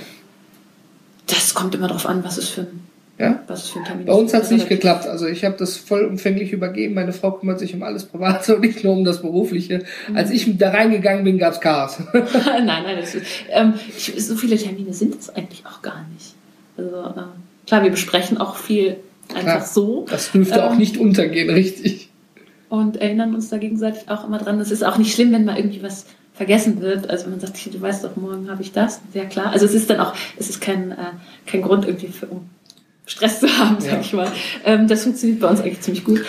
Das kommt immer drauf an, was es für ein Termin ist. Bei uns hat es nicht geklappt. Also ich habe das vollumfänglich übergeben. Meine Frau kümmert sich um alles Private und nicht nur um das Berufliche. Als ich da reingegangen bin, gab es Chaos. Nein, so viele Termine sind es eigentlich auch gar nicht. Also klar, wir besprechen auch viel einfach so. Das dürfte auch nicht untergehen, richtig. Und erinnern uns da gegenseitig auch immer dran. Es ist auch nicht schlimm, wenn mal irgendwie was vergessen wird. Also wenn man sagt, du weißt doch, morgen habe ich das. Sehr klar. Also es ist dann auch, es ist kein Grund irgendwie um Stress zu haben, sag ich mal. Das funktioniert bei uns eigentlich ziemlich gut.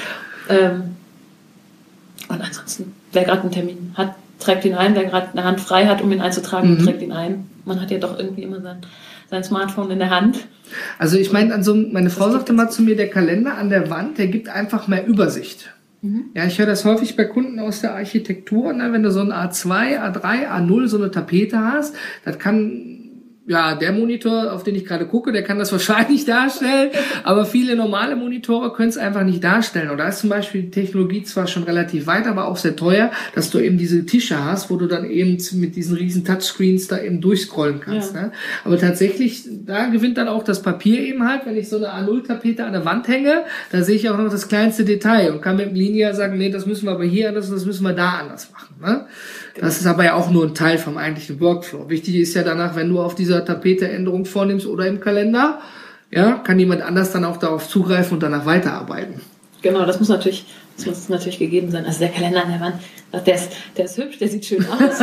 Und ansonsten, wer gerade einen Termin hat, trägt ihn ein. Wer gerade eine Hand frei hat, um ihn einzutragen, trägt ihn ein. Man hat ja doch irgendwie immer sein Smartphone in der Hand. Also ich meine, meine Frau sagte mal zu mir, der Kalender an der Wand, der gibt einfach mehr Übersicht. Ja, ich höre das häufig bei Kunden aus der Architektur, ne? Wenn du so ein A2, A3, A0 so eine Tapete hast, das kann, ja, der Monitor, auf den ich gerade gucke, der kann das wahrscheinlich darstellen, aber viele normale Monitore können es einfach nicht darstellen. Und da ist zum Beispiel die Technologie zwar schon relativ weit, aber auch sehr teuer, dass du eben diese Tische hast, wo du dann eben mit diesen riesen Touchscreens da eben durchscrollen kannst. Ja. Ne? Aber tatsächlich, da gewinnt dann auch das Papier eben halt, wenn ich so eine A0-Tapete an der Wand hänge, da sehe ich auch noch das kleinste Detail und kann mit dem Linear sagen, nee, das müssen wir aber hier anders, das müssen wir da anders machen. Ne? Das ist aber ja auch nur ein Teil vom eigentlichen Workflow. Wichtig ist ja danach, wenn du auf dieser Tapete Änderungen vornimmst oder im Kalender, ja, kann jemand anders dann auch darauf zugreifen und danach weiterarbeiten. Genau, das muss natürlich gegeben sein. Also der Kalender an der Wand, der ist hübsch, der sieht schön aus.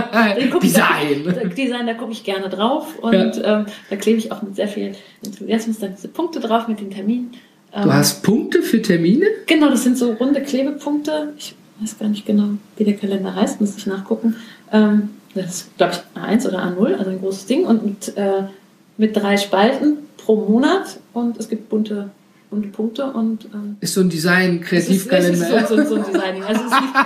Design, da gucke ich gerne drauf. Und da klebe ich auch mit sehr viel Enthusiasmus dann diese Punkte drauf mit den Terminen. Du hast Punkte für Termine? Genau, das sind so runde Klebepunkte. Ich weiß gar nicht genau, wie der Kalender heißt, muss ich nachgucken. Das ist, glaube ich, A1 oder A0, also ein großes Ding. Und mit 3 Spalten pro Monat. Und es gibt bunte Punkte. Und, ist so ein Design-Kreativkalender. Es ist so ein Designing. Also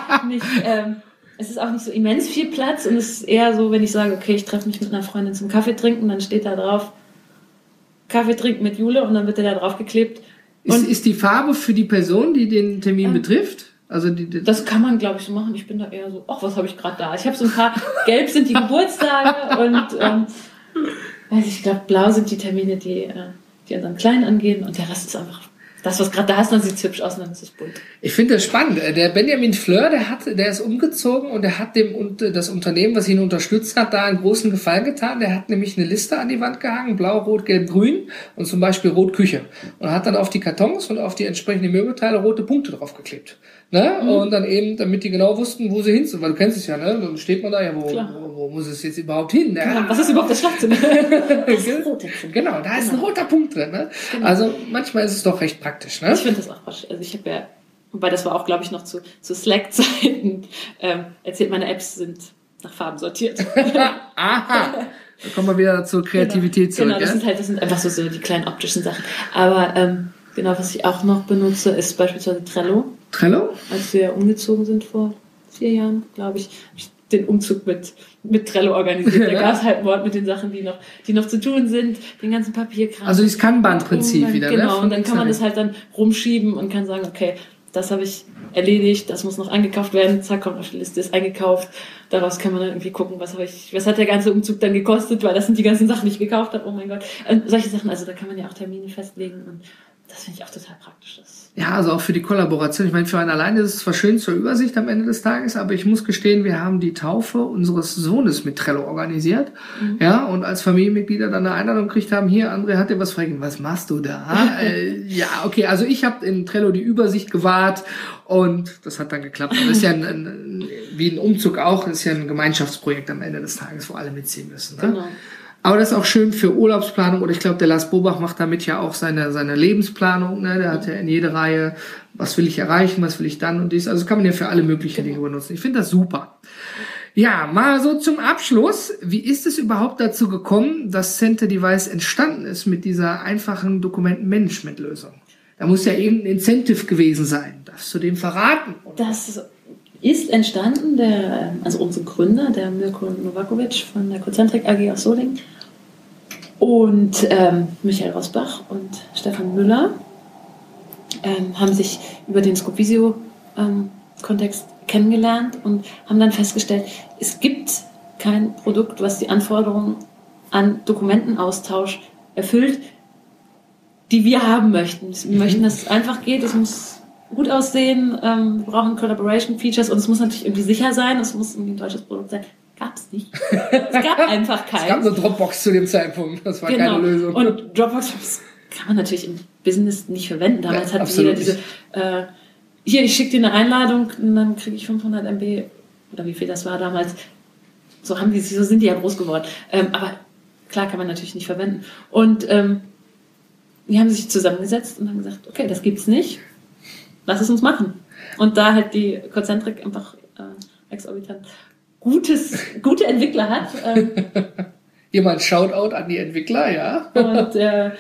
es ist auch nicht so immens viel Platz. Und es ist eher so, wenn ich sage, okay, ich treffe mich mit einer Freundin zum Kaffee trinken, dann steht da drauf, Kaffee trinken mit Jule und dann wird der da drauf geklebt. Ist die Farbe für die Person, die den Termin betrifft? Also das kann man, glaube ich, so machen. Ich bin da eher so, was habe ich gerade da? Ich habe so ein paar, gelb sind die Geburtstage und ich glaube, blau sind die Termine, die unseren Kleinen angehen und der Rest ist einfach das, was gerade da ist, dann sieht es hübsch aus und dann ist es bunt. Ich finde das spannend. Der Benjamin Fleur, der ist umgezogen und der hat das Unternehmen, was ihn unterstützt hat, da einen großen Gefallen getan. Der hat nämlich eine Liste an die Wand gehangen, blau, rot, gelb, grün und zum Beispiel rot Küche. Und hat dann auf die Kartons und auf die entsprechenden Möbelteile rote Punkte draufgeklebt. Ne? Mhm. Und dann eben, damit die genau wussten, wo sie hin sind. Weil du kennst es ja, ne? Dann steht man da, ja, wo muss es jetzt überhaupt hin? Ja, was ist überhaupt das Schlafzimmer? Genau, da ist ein roter Punkt drin. Ne? Genau. Also manchmal ist es doch recht praktisch. Ne? Ich finde das auch praktisch. Also ich habe ja, wobei das war auch, glaube ich, noch zu Slack-Zeiten, erzählt, meine Apps sind nach Farben sortiert. Aha! Da kommen wir wieder zur Kreativität zurück. Genau, das sind einfach so die kleinen optischen Sachen. Aber genau, was ich auch noch benutze, ist beispielsweise Trello. Trello? Als wir umgezogen sind vor 4 Jahren, glaube ich, habe ich den Umzug mit Trello organisiert. Da gab es halt ein Wort mit den Sachen, die noch zu tun sind, den ganzen Papierkram. Also das Kanban-Prinzip wieder, genau, ne? Und dann kann man das halt dann rumschieben und kann sagen, okay, das habe ich erledigt, das muss noch eingekauft werden, zack, kommt auf die Liste, ist eingekauft. Daraus kann man dann irgendwie gucken, was hat der ganze Umzug dann gekostet, weil das sind die ganzen Sachen, die ich gekauft habe, oh mein Gott. Solche Sachen, also da kann man ja auch Termine festlegen und das finde ich auch total praktisch. Ja, also auch für die Kollaboration. Ich meine, für einen alleine ist es zwar schön zur Übersicht am Ende des Tages, aber ich muss gestehen, wir haben die Taufe unseres Sohnes mit Trello organisiert. Mhm. Ja, und als Familienmitglieder dann eine Einladung gekriegt haben, hier, André hat dir was fragen, was machst du da? Ja, okay, also ich habe in Trello die Übersicht gewahrt und das hat dann geklappt. Das ist ja wie ein Umzug auch, ist ja ein Gemeinschaftsprojekt am Ende des Tages, wo alle mitziehen müssen. Ne? Genau. Aber das ist auch schön für Urlaubsplanung, oder ich glaube, der Lars Bobach macht damit ja auch seine Lebensplanung, ne? Der hat ja in jede Reihe, was will ich erreichen, was will ich dann und dies. Also kann man ja für alle möglichen Dinge benutzen. Ich finde das super. Ja, mal so zum Abschluss. Wie ist es überhaupt dazu gekommen, dass Center Device entstanden ist mit dieser einfachen Dokumentenmanagement-Lösung? Da muss ja irgendein Incentive gewesen sein. Darfst du dem verraten? Das ist entstanden, also unsere Gründer, der Mirko Novakovic von der Cocentric AG aus Solingen und Michael Rosbach und Stefan Müller haben sich über den Scovisio-Kontext kennengelernt und haben dann festgestellt, es gibt kein Produkt, was die Anforderungen an Dokumentenaustausch erfüllt, die wir haben möchten. Wir möchten, dass es einfach geht, es muss gut aussehen, wir brauchen Collaboration-Features und es muss natürlich irgendwie sicher sein, es muss irgendwie ein deutsches Produkt sein. Gab es nicht. Es gab einfach keins. Es gab nur Dropbox zu dem Zeitpunkt, das war keine Lösung. Und Dropbox kann man natürlich im Business nicht verwenden. Damals hat jeder diese, hier, ich schicke dir eine Einladung und dann kriege ich 500 MB oder wie viel das war damals. So sind die ja groß geworden. Aber klar kann man natürlich nicht verwenden. Und die haben sich zusammengesetzt und haben gesagt, okay, das gibt's nicht. Lass es uns machen. Und da halt die Cocentric einfach exorbitant gute Entwickler hat. Hier mal ein Shoutout an die Entwickler, ja. Und dann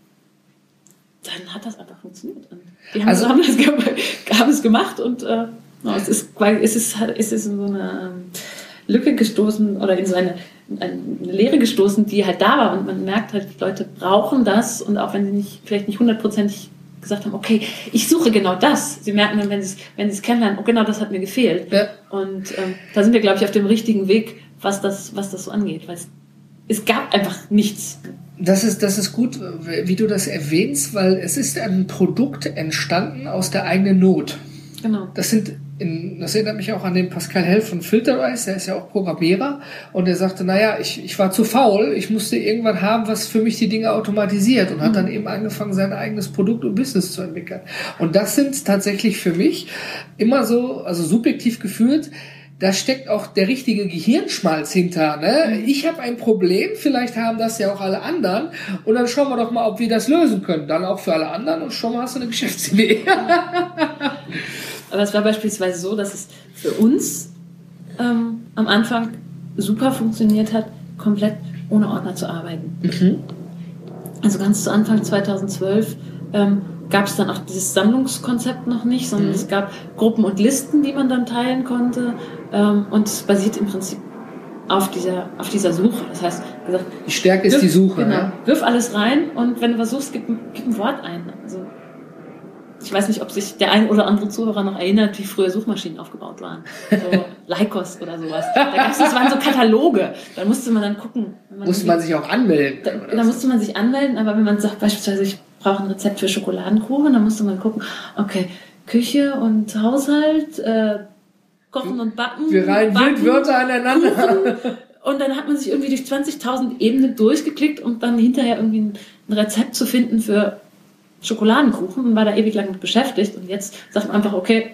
hat das einfach funktioniert. Und die haben es gemacht und es ist in so eine Lücke gestoßen oder in so eine Leere gestoßen, die halt da war. Und man merkt halt, die Leute brauchen das und auch wenn sie vielleicht nicht 100% gesagt haben, okay, ich suche genau das. Sie merken dann, wenn sie es kennenlernen, oh, genau das hat mir gefehlt. Ja. Und da sind wir, glaube ich, auf dem richtigen Weg, was das so angeht, weil es gab einfach nichts. Das ist gut, wie du das erwähnst, weil es ist ein Produkt entstanden aus der eigenen Not. Genau. Das erinnert mich auch an den Pascal Hell von Filterize, der ist ja auch Programmierer und der sagte, naja, ich war zu faul, ich musste irgendwann haben, was für mich die Dinge automatisiert und hat dann eben angefangen, sein eigenes Produkt und Business zu entwickeln. Und das sind tatsächlich für mich immer so, also subjektiv gefühlt, da steckt auch der richtige Gehirnschmalz hinter. Ne? Ich habe ein Problem, vielleicht haben das ja auch alle anderen und dann schauen wir doch mal, ob wir das lösen können. Dann auch für alle anderen und schon mal hast du eine Geschäftsidee. Aber es war beispielsweise so, dass es für uns am Anfang super funktioniert hat, komplett ohne Ordner zu arbeiten. Also ganz zu Anfang 2012 gab es dann auch dieses Sammlungskonzept noch nicht, sondern es gab Gruppen und Listen, die man dann teilen konnte. Und es basiert im Prinzip auf dieser Suche. Das heißt, gesagt, die Stärke ist die Suche. Genau, Ne? wirf alles rein und wenn du was suchst, gib ein Wort ein. Also ich weiß nicht, ob sich der ein oder andere Zuhörer noch erinnert, wie früher Suchmaschinen aufgebaut waren. So Lycos oder sowas. Das waren so Kataloge. Da musste man dann gucken. Musste man sich auch anmelden. Da musste man sich anmelden, aber wenn man sagt, beispielsweise, ich brauche ein Rezept für Schokoladenkuchen, dann musste man gucken, okay, Küche und Haushalt, Kochen und Backen. Wir reihen Wildwörter aneinander. Kuchen. Und dann hat man sich irgendwie durch 20.000 Ebenen durchgeklickt, um dann hinterher irgendwie ein Rezept zu finden für Schokoladenkuchen und war da ewig lang mit beschäftigt. Und jetzt sagt man einfach, okay,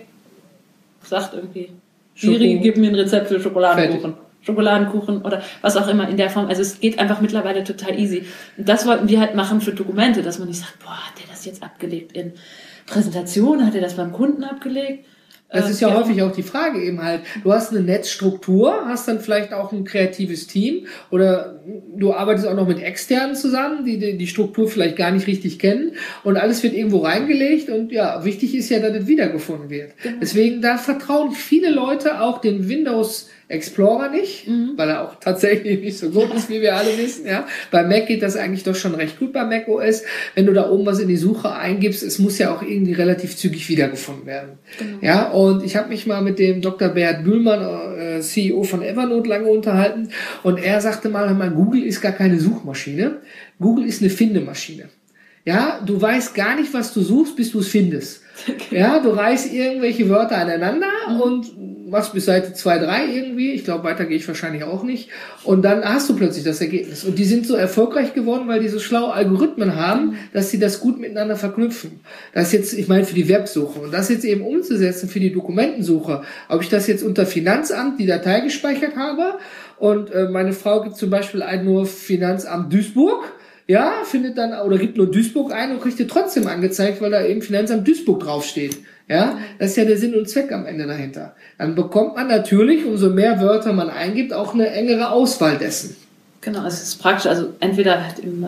sagt irgendwie, Siri, gib mir ein Rezept für Schokoladenkuchen. Fertig. Schokoladenkuchen oder was auch immer in der Form. Also es geht einfach mittlerweile total easy. Und das wollten wir halt machen für Dokumente, dass man nicht sagt, boah, hat der das jetzt abgelegt in Präsentation, hat er das beim Kunden abgelegt? Das ist ja häufig auch die Frage eben halt. Du hast eine Netzstruktur, hast dann vielleicht auch ein kreatives Team oder du arbeitest auch noch mit Externen zusammen, die Struktur vielleicht gar nicht richtig kennen und alles wird irgendwo reingelegt und ja, wichtig ist ja, dass es wiedergefunden wird. Genau. Deswegen, da vertrauen viele Leute auch den Windows Explorer nicht, weil er auch tatsächlich nicht so gut ist, wie wir alle wissen. Ja, bei Mac geht das eigentlich doch schon recht gut bei Mac OS. Wenn du da oben was in die Suche eingibst, es muss ja auch irgendwie relativ zügig wiedergefunden werden. Genau. Ja, und ich habe mich mal mit dem Dr. Bert Bühlmann, CEO von Evernote, lange unterhalten und er sagte mal, Google ist gar keine Suchmaschine. Google ist eine Findemaschine. Ja, du weißt gar nicht, was du suchst, bis du es findest. Ja, du reißt irgendwelche Wörter aneinander und machst bis Seite 2, 3 irgendwie. Ich glaube, weiter gehe ich wahrscheinlich auch nicht. Und dann hast du plötzlich das Ergebnis. Und die sind so erfolgreich geworden, weil die so schlaue Algorithmen haben, dass sie das gut miteinander verknüpfen. Das jetzt, ich meine, für die Websuche. Und das jetzt eben umzusetzen für die Dokumentensuche. Ob ich das jetzt unter Finanzamt die Datei gespeichert habe und meine Frau gibt zum Beispiel nur Finanzamt Duisburg. Ja, findet dann, oder gibt nur Duisburg ein und kriegt dir trotzdem angezeigt, weil da eben Finanzamt Duisburg draufsteht. Ja, das ist ja der Sinn und Zweck am Ende dahinter. Dann bekommt man natürlich, umso mehr Wörter man eingibt, auch eine engere Auswahl dessen. Genau, also es ist praktisch, also entweder halt im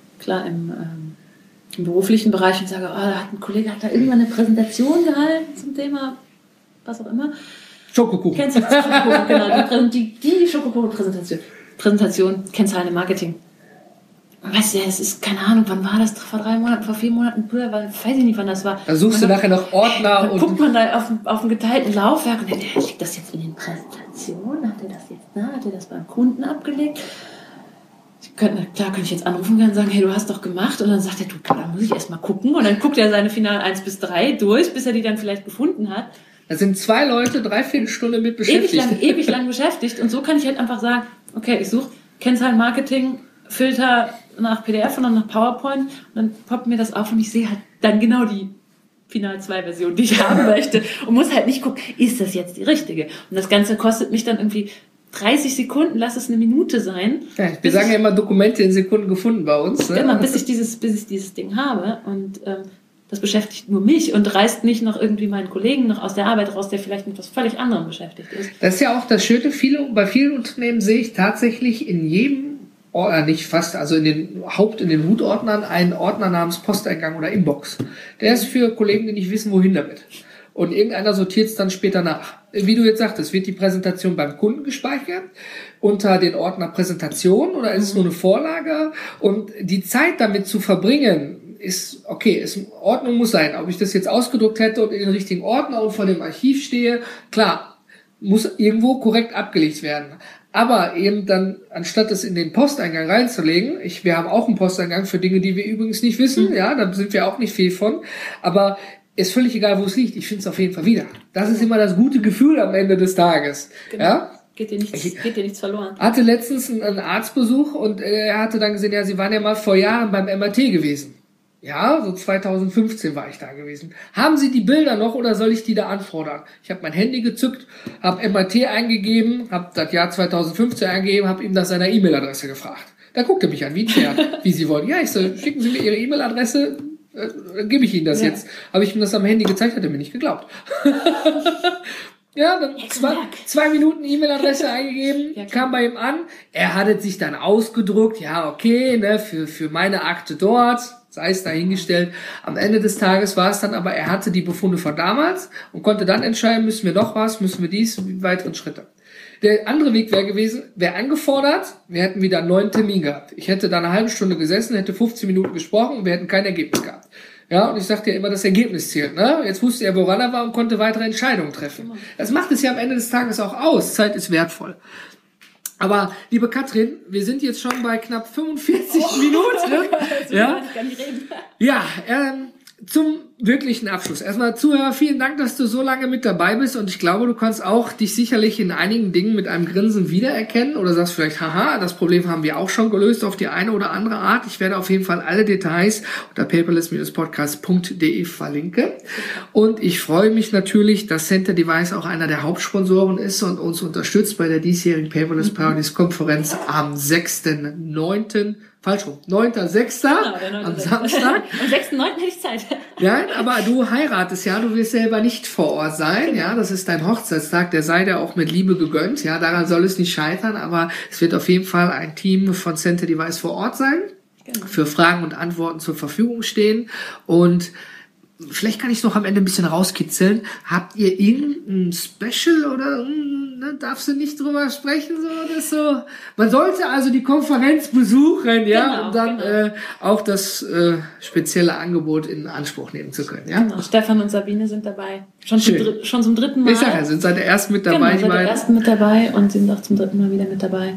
beruflichen Bereich und sage, da hat ein Kollege hat da irgendwann eine Präsentation gehalten zum Thema, was auch immer. Schokokuchen. Kennst du das? Schokokuchen, genau, die Schokokuchen-Präsentation, Kennzahlen im Marketing. Weißt du, es ist, keine Ahnung, wann war das? Vor 3 Monaten, vor 4 Monaten, früher, weiß ich nicht, wann das war. Da suchst du nachher noch Ordner dann guckt man da auf dem geteilten Laufwerk und denkt, liegt das jetzt in den Präsentationen? Hat er das jetzt da? Hat er das beim Kunden abgelegt? Könnte ich jetzt anrufen und sagen, hey, du hast doch gemacht. Und dann sagt er, da muss ich erst mal gucken. Und dann guckt er seine Final 1 bis 3 durch, bis er die dann vielleicht gefunden hat. Da sind 2 Leute 3/4 Stunde mit beschäftigt. Ewig lang beschäftigt. Und so kann ich halt einfach sagen, okay, ich suche Kennzahlen Marketing, Filter nach PDF und dann nach PowerPoint und dann poppt mir das auf und ich sehe halt dann genau die Final 2 Version, die ich haben möchte und muss halt nicht gucken, ist das jetzt die richtige? Und das Ganze kostet mich dann irgendwie 30 Sekunden, lass es eine Minute sein. Ja, wir sagen ja immer Dokumente in Sekunden gefunden bei uns. Ne? Genau, bis ich dieses Ding habe und das beschäftigt nur mich und reißt nicht noch irgendwie meinen Kollegen noch aus der Arbeit raus, der vielleicht mit etwas völlig anderem beschäftigt ist. Das ist ja auch das Schöne, bei vielen Unternehmen sehe ich tatsächlich in jedem nicht fast, also in den Hutordnern einen Ordner namens Posteingang oder Inbox. Der ist für Kollegen, die nicht wissen, wohin damit. Und irgendeiner sortiert es dann später nach. Wie du jetzt sagtest, wird die Präsentation beim Kunden gespeichert unter den Ordner Präsentation oder ist es nur eine Vorlage? Und die Zeit damit zu verbringen, ist okay, Ordnung muss sein. Ob ich das jetzt ausgedruckt hätte und in den richtigen Ordner und vor dem Archiv stehe, klar, muss irgendwo korrekt abgelegt werden. Aber eben dann, anstatt es in den Posteingang reinzulegen, wir haben auch einen Posteingang für Dinge, die wir übrigens nicht wissen, ja, da sind wir auch nicht viel von, aber ist völlig egal, wo es liegt. Ich finde es auf jeden Fall wieder. Das ist immer das gute Gefühl am Ende des Tages. Genau. Ja? Geht dir nichts verloren. Hatte letztens einen Arztbesuch und er hatte dann gesehen, ja, Sie waren ja mal vor Jahren beim MRT gewesen. Ja, so 2015 war ich da gewesen. Haben Sie die Bilder noch oder soll ich die da anfordern? Ich habe mein Handy gezückt, habe MRT eingegeben, habe das Jahr 2015 eingegeben, habe ihm nach seiner E-Mail-Adresse gefragt. Da guckt er mich an, wie ein Pferd, wie Sie wollen. Ja, ich so, schicken Sie mir Ihre E-Mail-Adresse, gebe ich Ihnen das jetzt. Habe ich ihm das am Handy gezeigt, hat er mir nicht geglaubt. Ja, dann 2 Minuten E-Mail-Adresse eingegeben, kam bei ihm an. Er hatte sich dann ausgedruckt, ja, okay, ne, für meine Akte dort, sei es dahingestellt. Am Ende des Tages war es dann aber, er hatte die Befunde von damals und konnte dann entscheiden, müssen wir noch was, müssen wir dies, weiteren Schritte. Der andere Weg wäre gewesen, wäre angefordert, wir hätten wieder einen neuen Termin gehabt. Ich hätte da eine halbe Stunde gesessen, hätte 15 Minuten gesprochen und wir hätten kein Ergebnis gehabt. Ja, und ich sagte ja immer, das Ergebnis zählt, ne? Jetzt wusste er, woran er war und konnte weitere Entscheidungen treffen. Das macht es ja am Ende des Tages auch aus. Zeit ist wertvoll. Aber, liebe Katrin, wir sind jetzt schon bei knapp 45 Minuten. Ja, ja, zum wirklichen Abschluss. Erstmal, Zuhörer, vielen Dank, dass du so lange mit dabei bist und ich glaube, du kannst auch dich sicherlich in einigen Dingen mit einem Grinsen wiedererkennen oder sagst vielleicht, haha, das Problem haben wir auch schon gelöst auf die eine oder andere Art. Ich werde auf jeden Fall alle Details unter paperless-podcast.de verlinken und ich freue mich natürlich, dass Center Device auch einer der Hauptsponsoren ist und uns unterstützt bei der diesjährigen Paperless Pioneers Konferenz am 6.9. Falsch rum. 9.6. Am Samstag. Am 6.9. hätte ich Zeit. Ja, aber du heiratest ja, du wirst selber nicht vor Ort sein. Ja, das ist dein Hochzeitstag, der sei dir auch mit Liebe gegönnt. Ja, daran soll es nicht scheitern, aber es wird auf jeden Fall ein Team von Center Device vor Ort sein, für Fragen und Antworten zur Verfügung stehen und vielleicht kann ich noch am Ende ein bisschen rauskitzeln. Habt ihr irgendein Special oder darfst du nicht drüber sprechen? So, das so. Man sollte also die Konferenz besuchen, ja, um dann auch das spezielle Angebot in Anspruch nehmen zu können. Ja? Genau. Stefan und Sabine sind dabei. Schon zum 3. Mal. Ich sag ja, sind seit der ersten mit dabei. Genau, seit der ersten mit dabei und sind auch zum 3. Mal wieder mit dabei.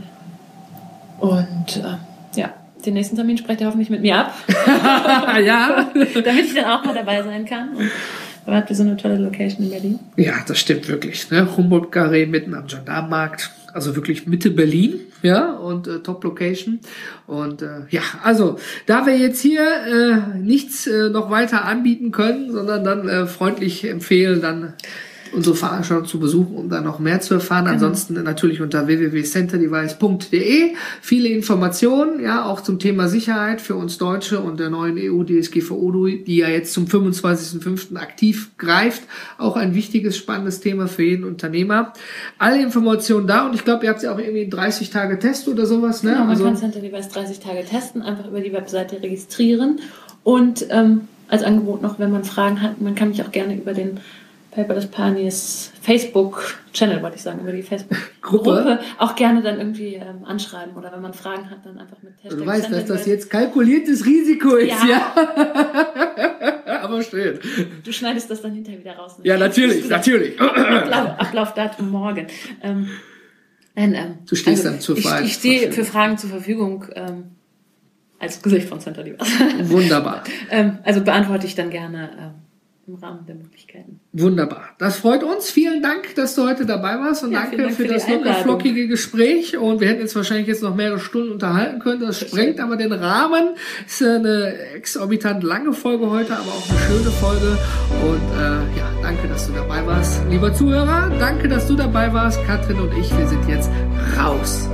Und ja. Den nächsten Termin sprecht ihr hoffentlich mit mir ab. Ja. Damit ich dann auch mal dabei sein kann. Und da habt ihr so eine tolle Location in Berlin. Ja, das stimmt wirklich. Ne? Humboldt-Carré mitten am Gendarmenmarkt. Also wirklich Mitte Berlin. Ja, und Top-Location. Und ja, also da wir jetzt hier nichts noch weiter anbieten können, sondern dann freundlich empfehlen, dann unsere Veranstaltung zu besuchen, um da noch mehr zu erfahren. Ansonsten natürlich unter www.centerdevice.de viele Informationen, ja, auch zum Thema Sicherheit für uns Deutsche und der neuen EU-DSGVO, die ja jetzt zum 25.05. aktiv greift. Auch ein wichtiges, spannendes Thema für jeden Unternehmer. Alle Informationen da und ich glaube, ihr habt ja auch irgendwie 30 Tage Test oder sowas, ne? Genau, man kann Center Device 30 Tage testen, einfach über die Webseite registrieren und als Angebot noch, wenn man Fragen hat, man kann mich auch gerne über den Paperless Pioneers Facebook-Channel, wollte ich sagen, über die Facebook-Gruppe auch gerne dann irgendwie anschreiben oder wenn man Fragen hat, dann einfach mit Hashtag. Du weißt, dass das jetzt kalkuliertes Risiko ist, ja? Aber schön. Du schneidest das dann hinterher wieder raus. Ja, natürlich. Ablaufdatum morgen. Du stehst dann zur Frage. Ich stehe für Fragen zur Verfügung als Gesicht von Center Device. Wunderbar. Also beantworte ich dann gerne im Rahmen der Möglichkeiten. Wunderbar. Das freut uns. Vielen Dank, dass du heute dabei warst und danke für das locker flockige Gespräch. Und wir hätten jetzt wahrscheinlich noch mehrere Stunden unterhalten können. Das sprengt aber den Rahmen. Ist eine exorbitant lange Folge heute, aber auch eine schöne Folge. Und ja, danke, dass du dabei warst. Lieber Zuhörer, danke, dass du dabei warst. Katrin und ich, wir sind jetzt raus.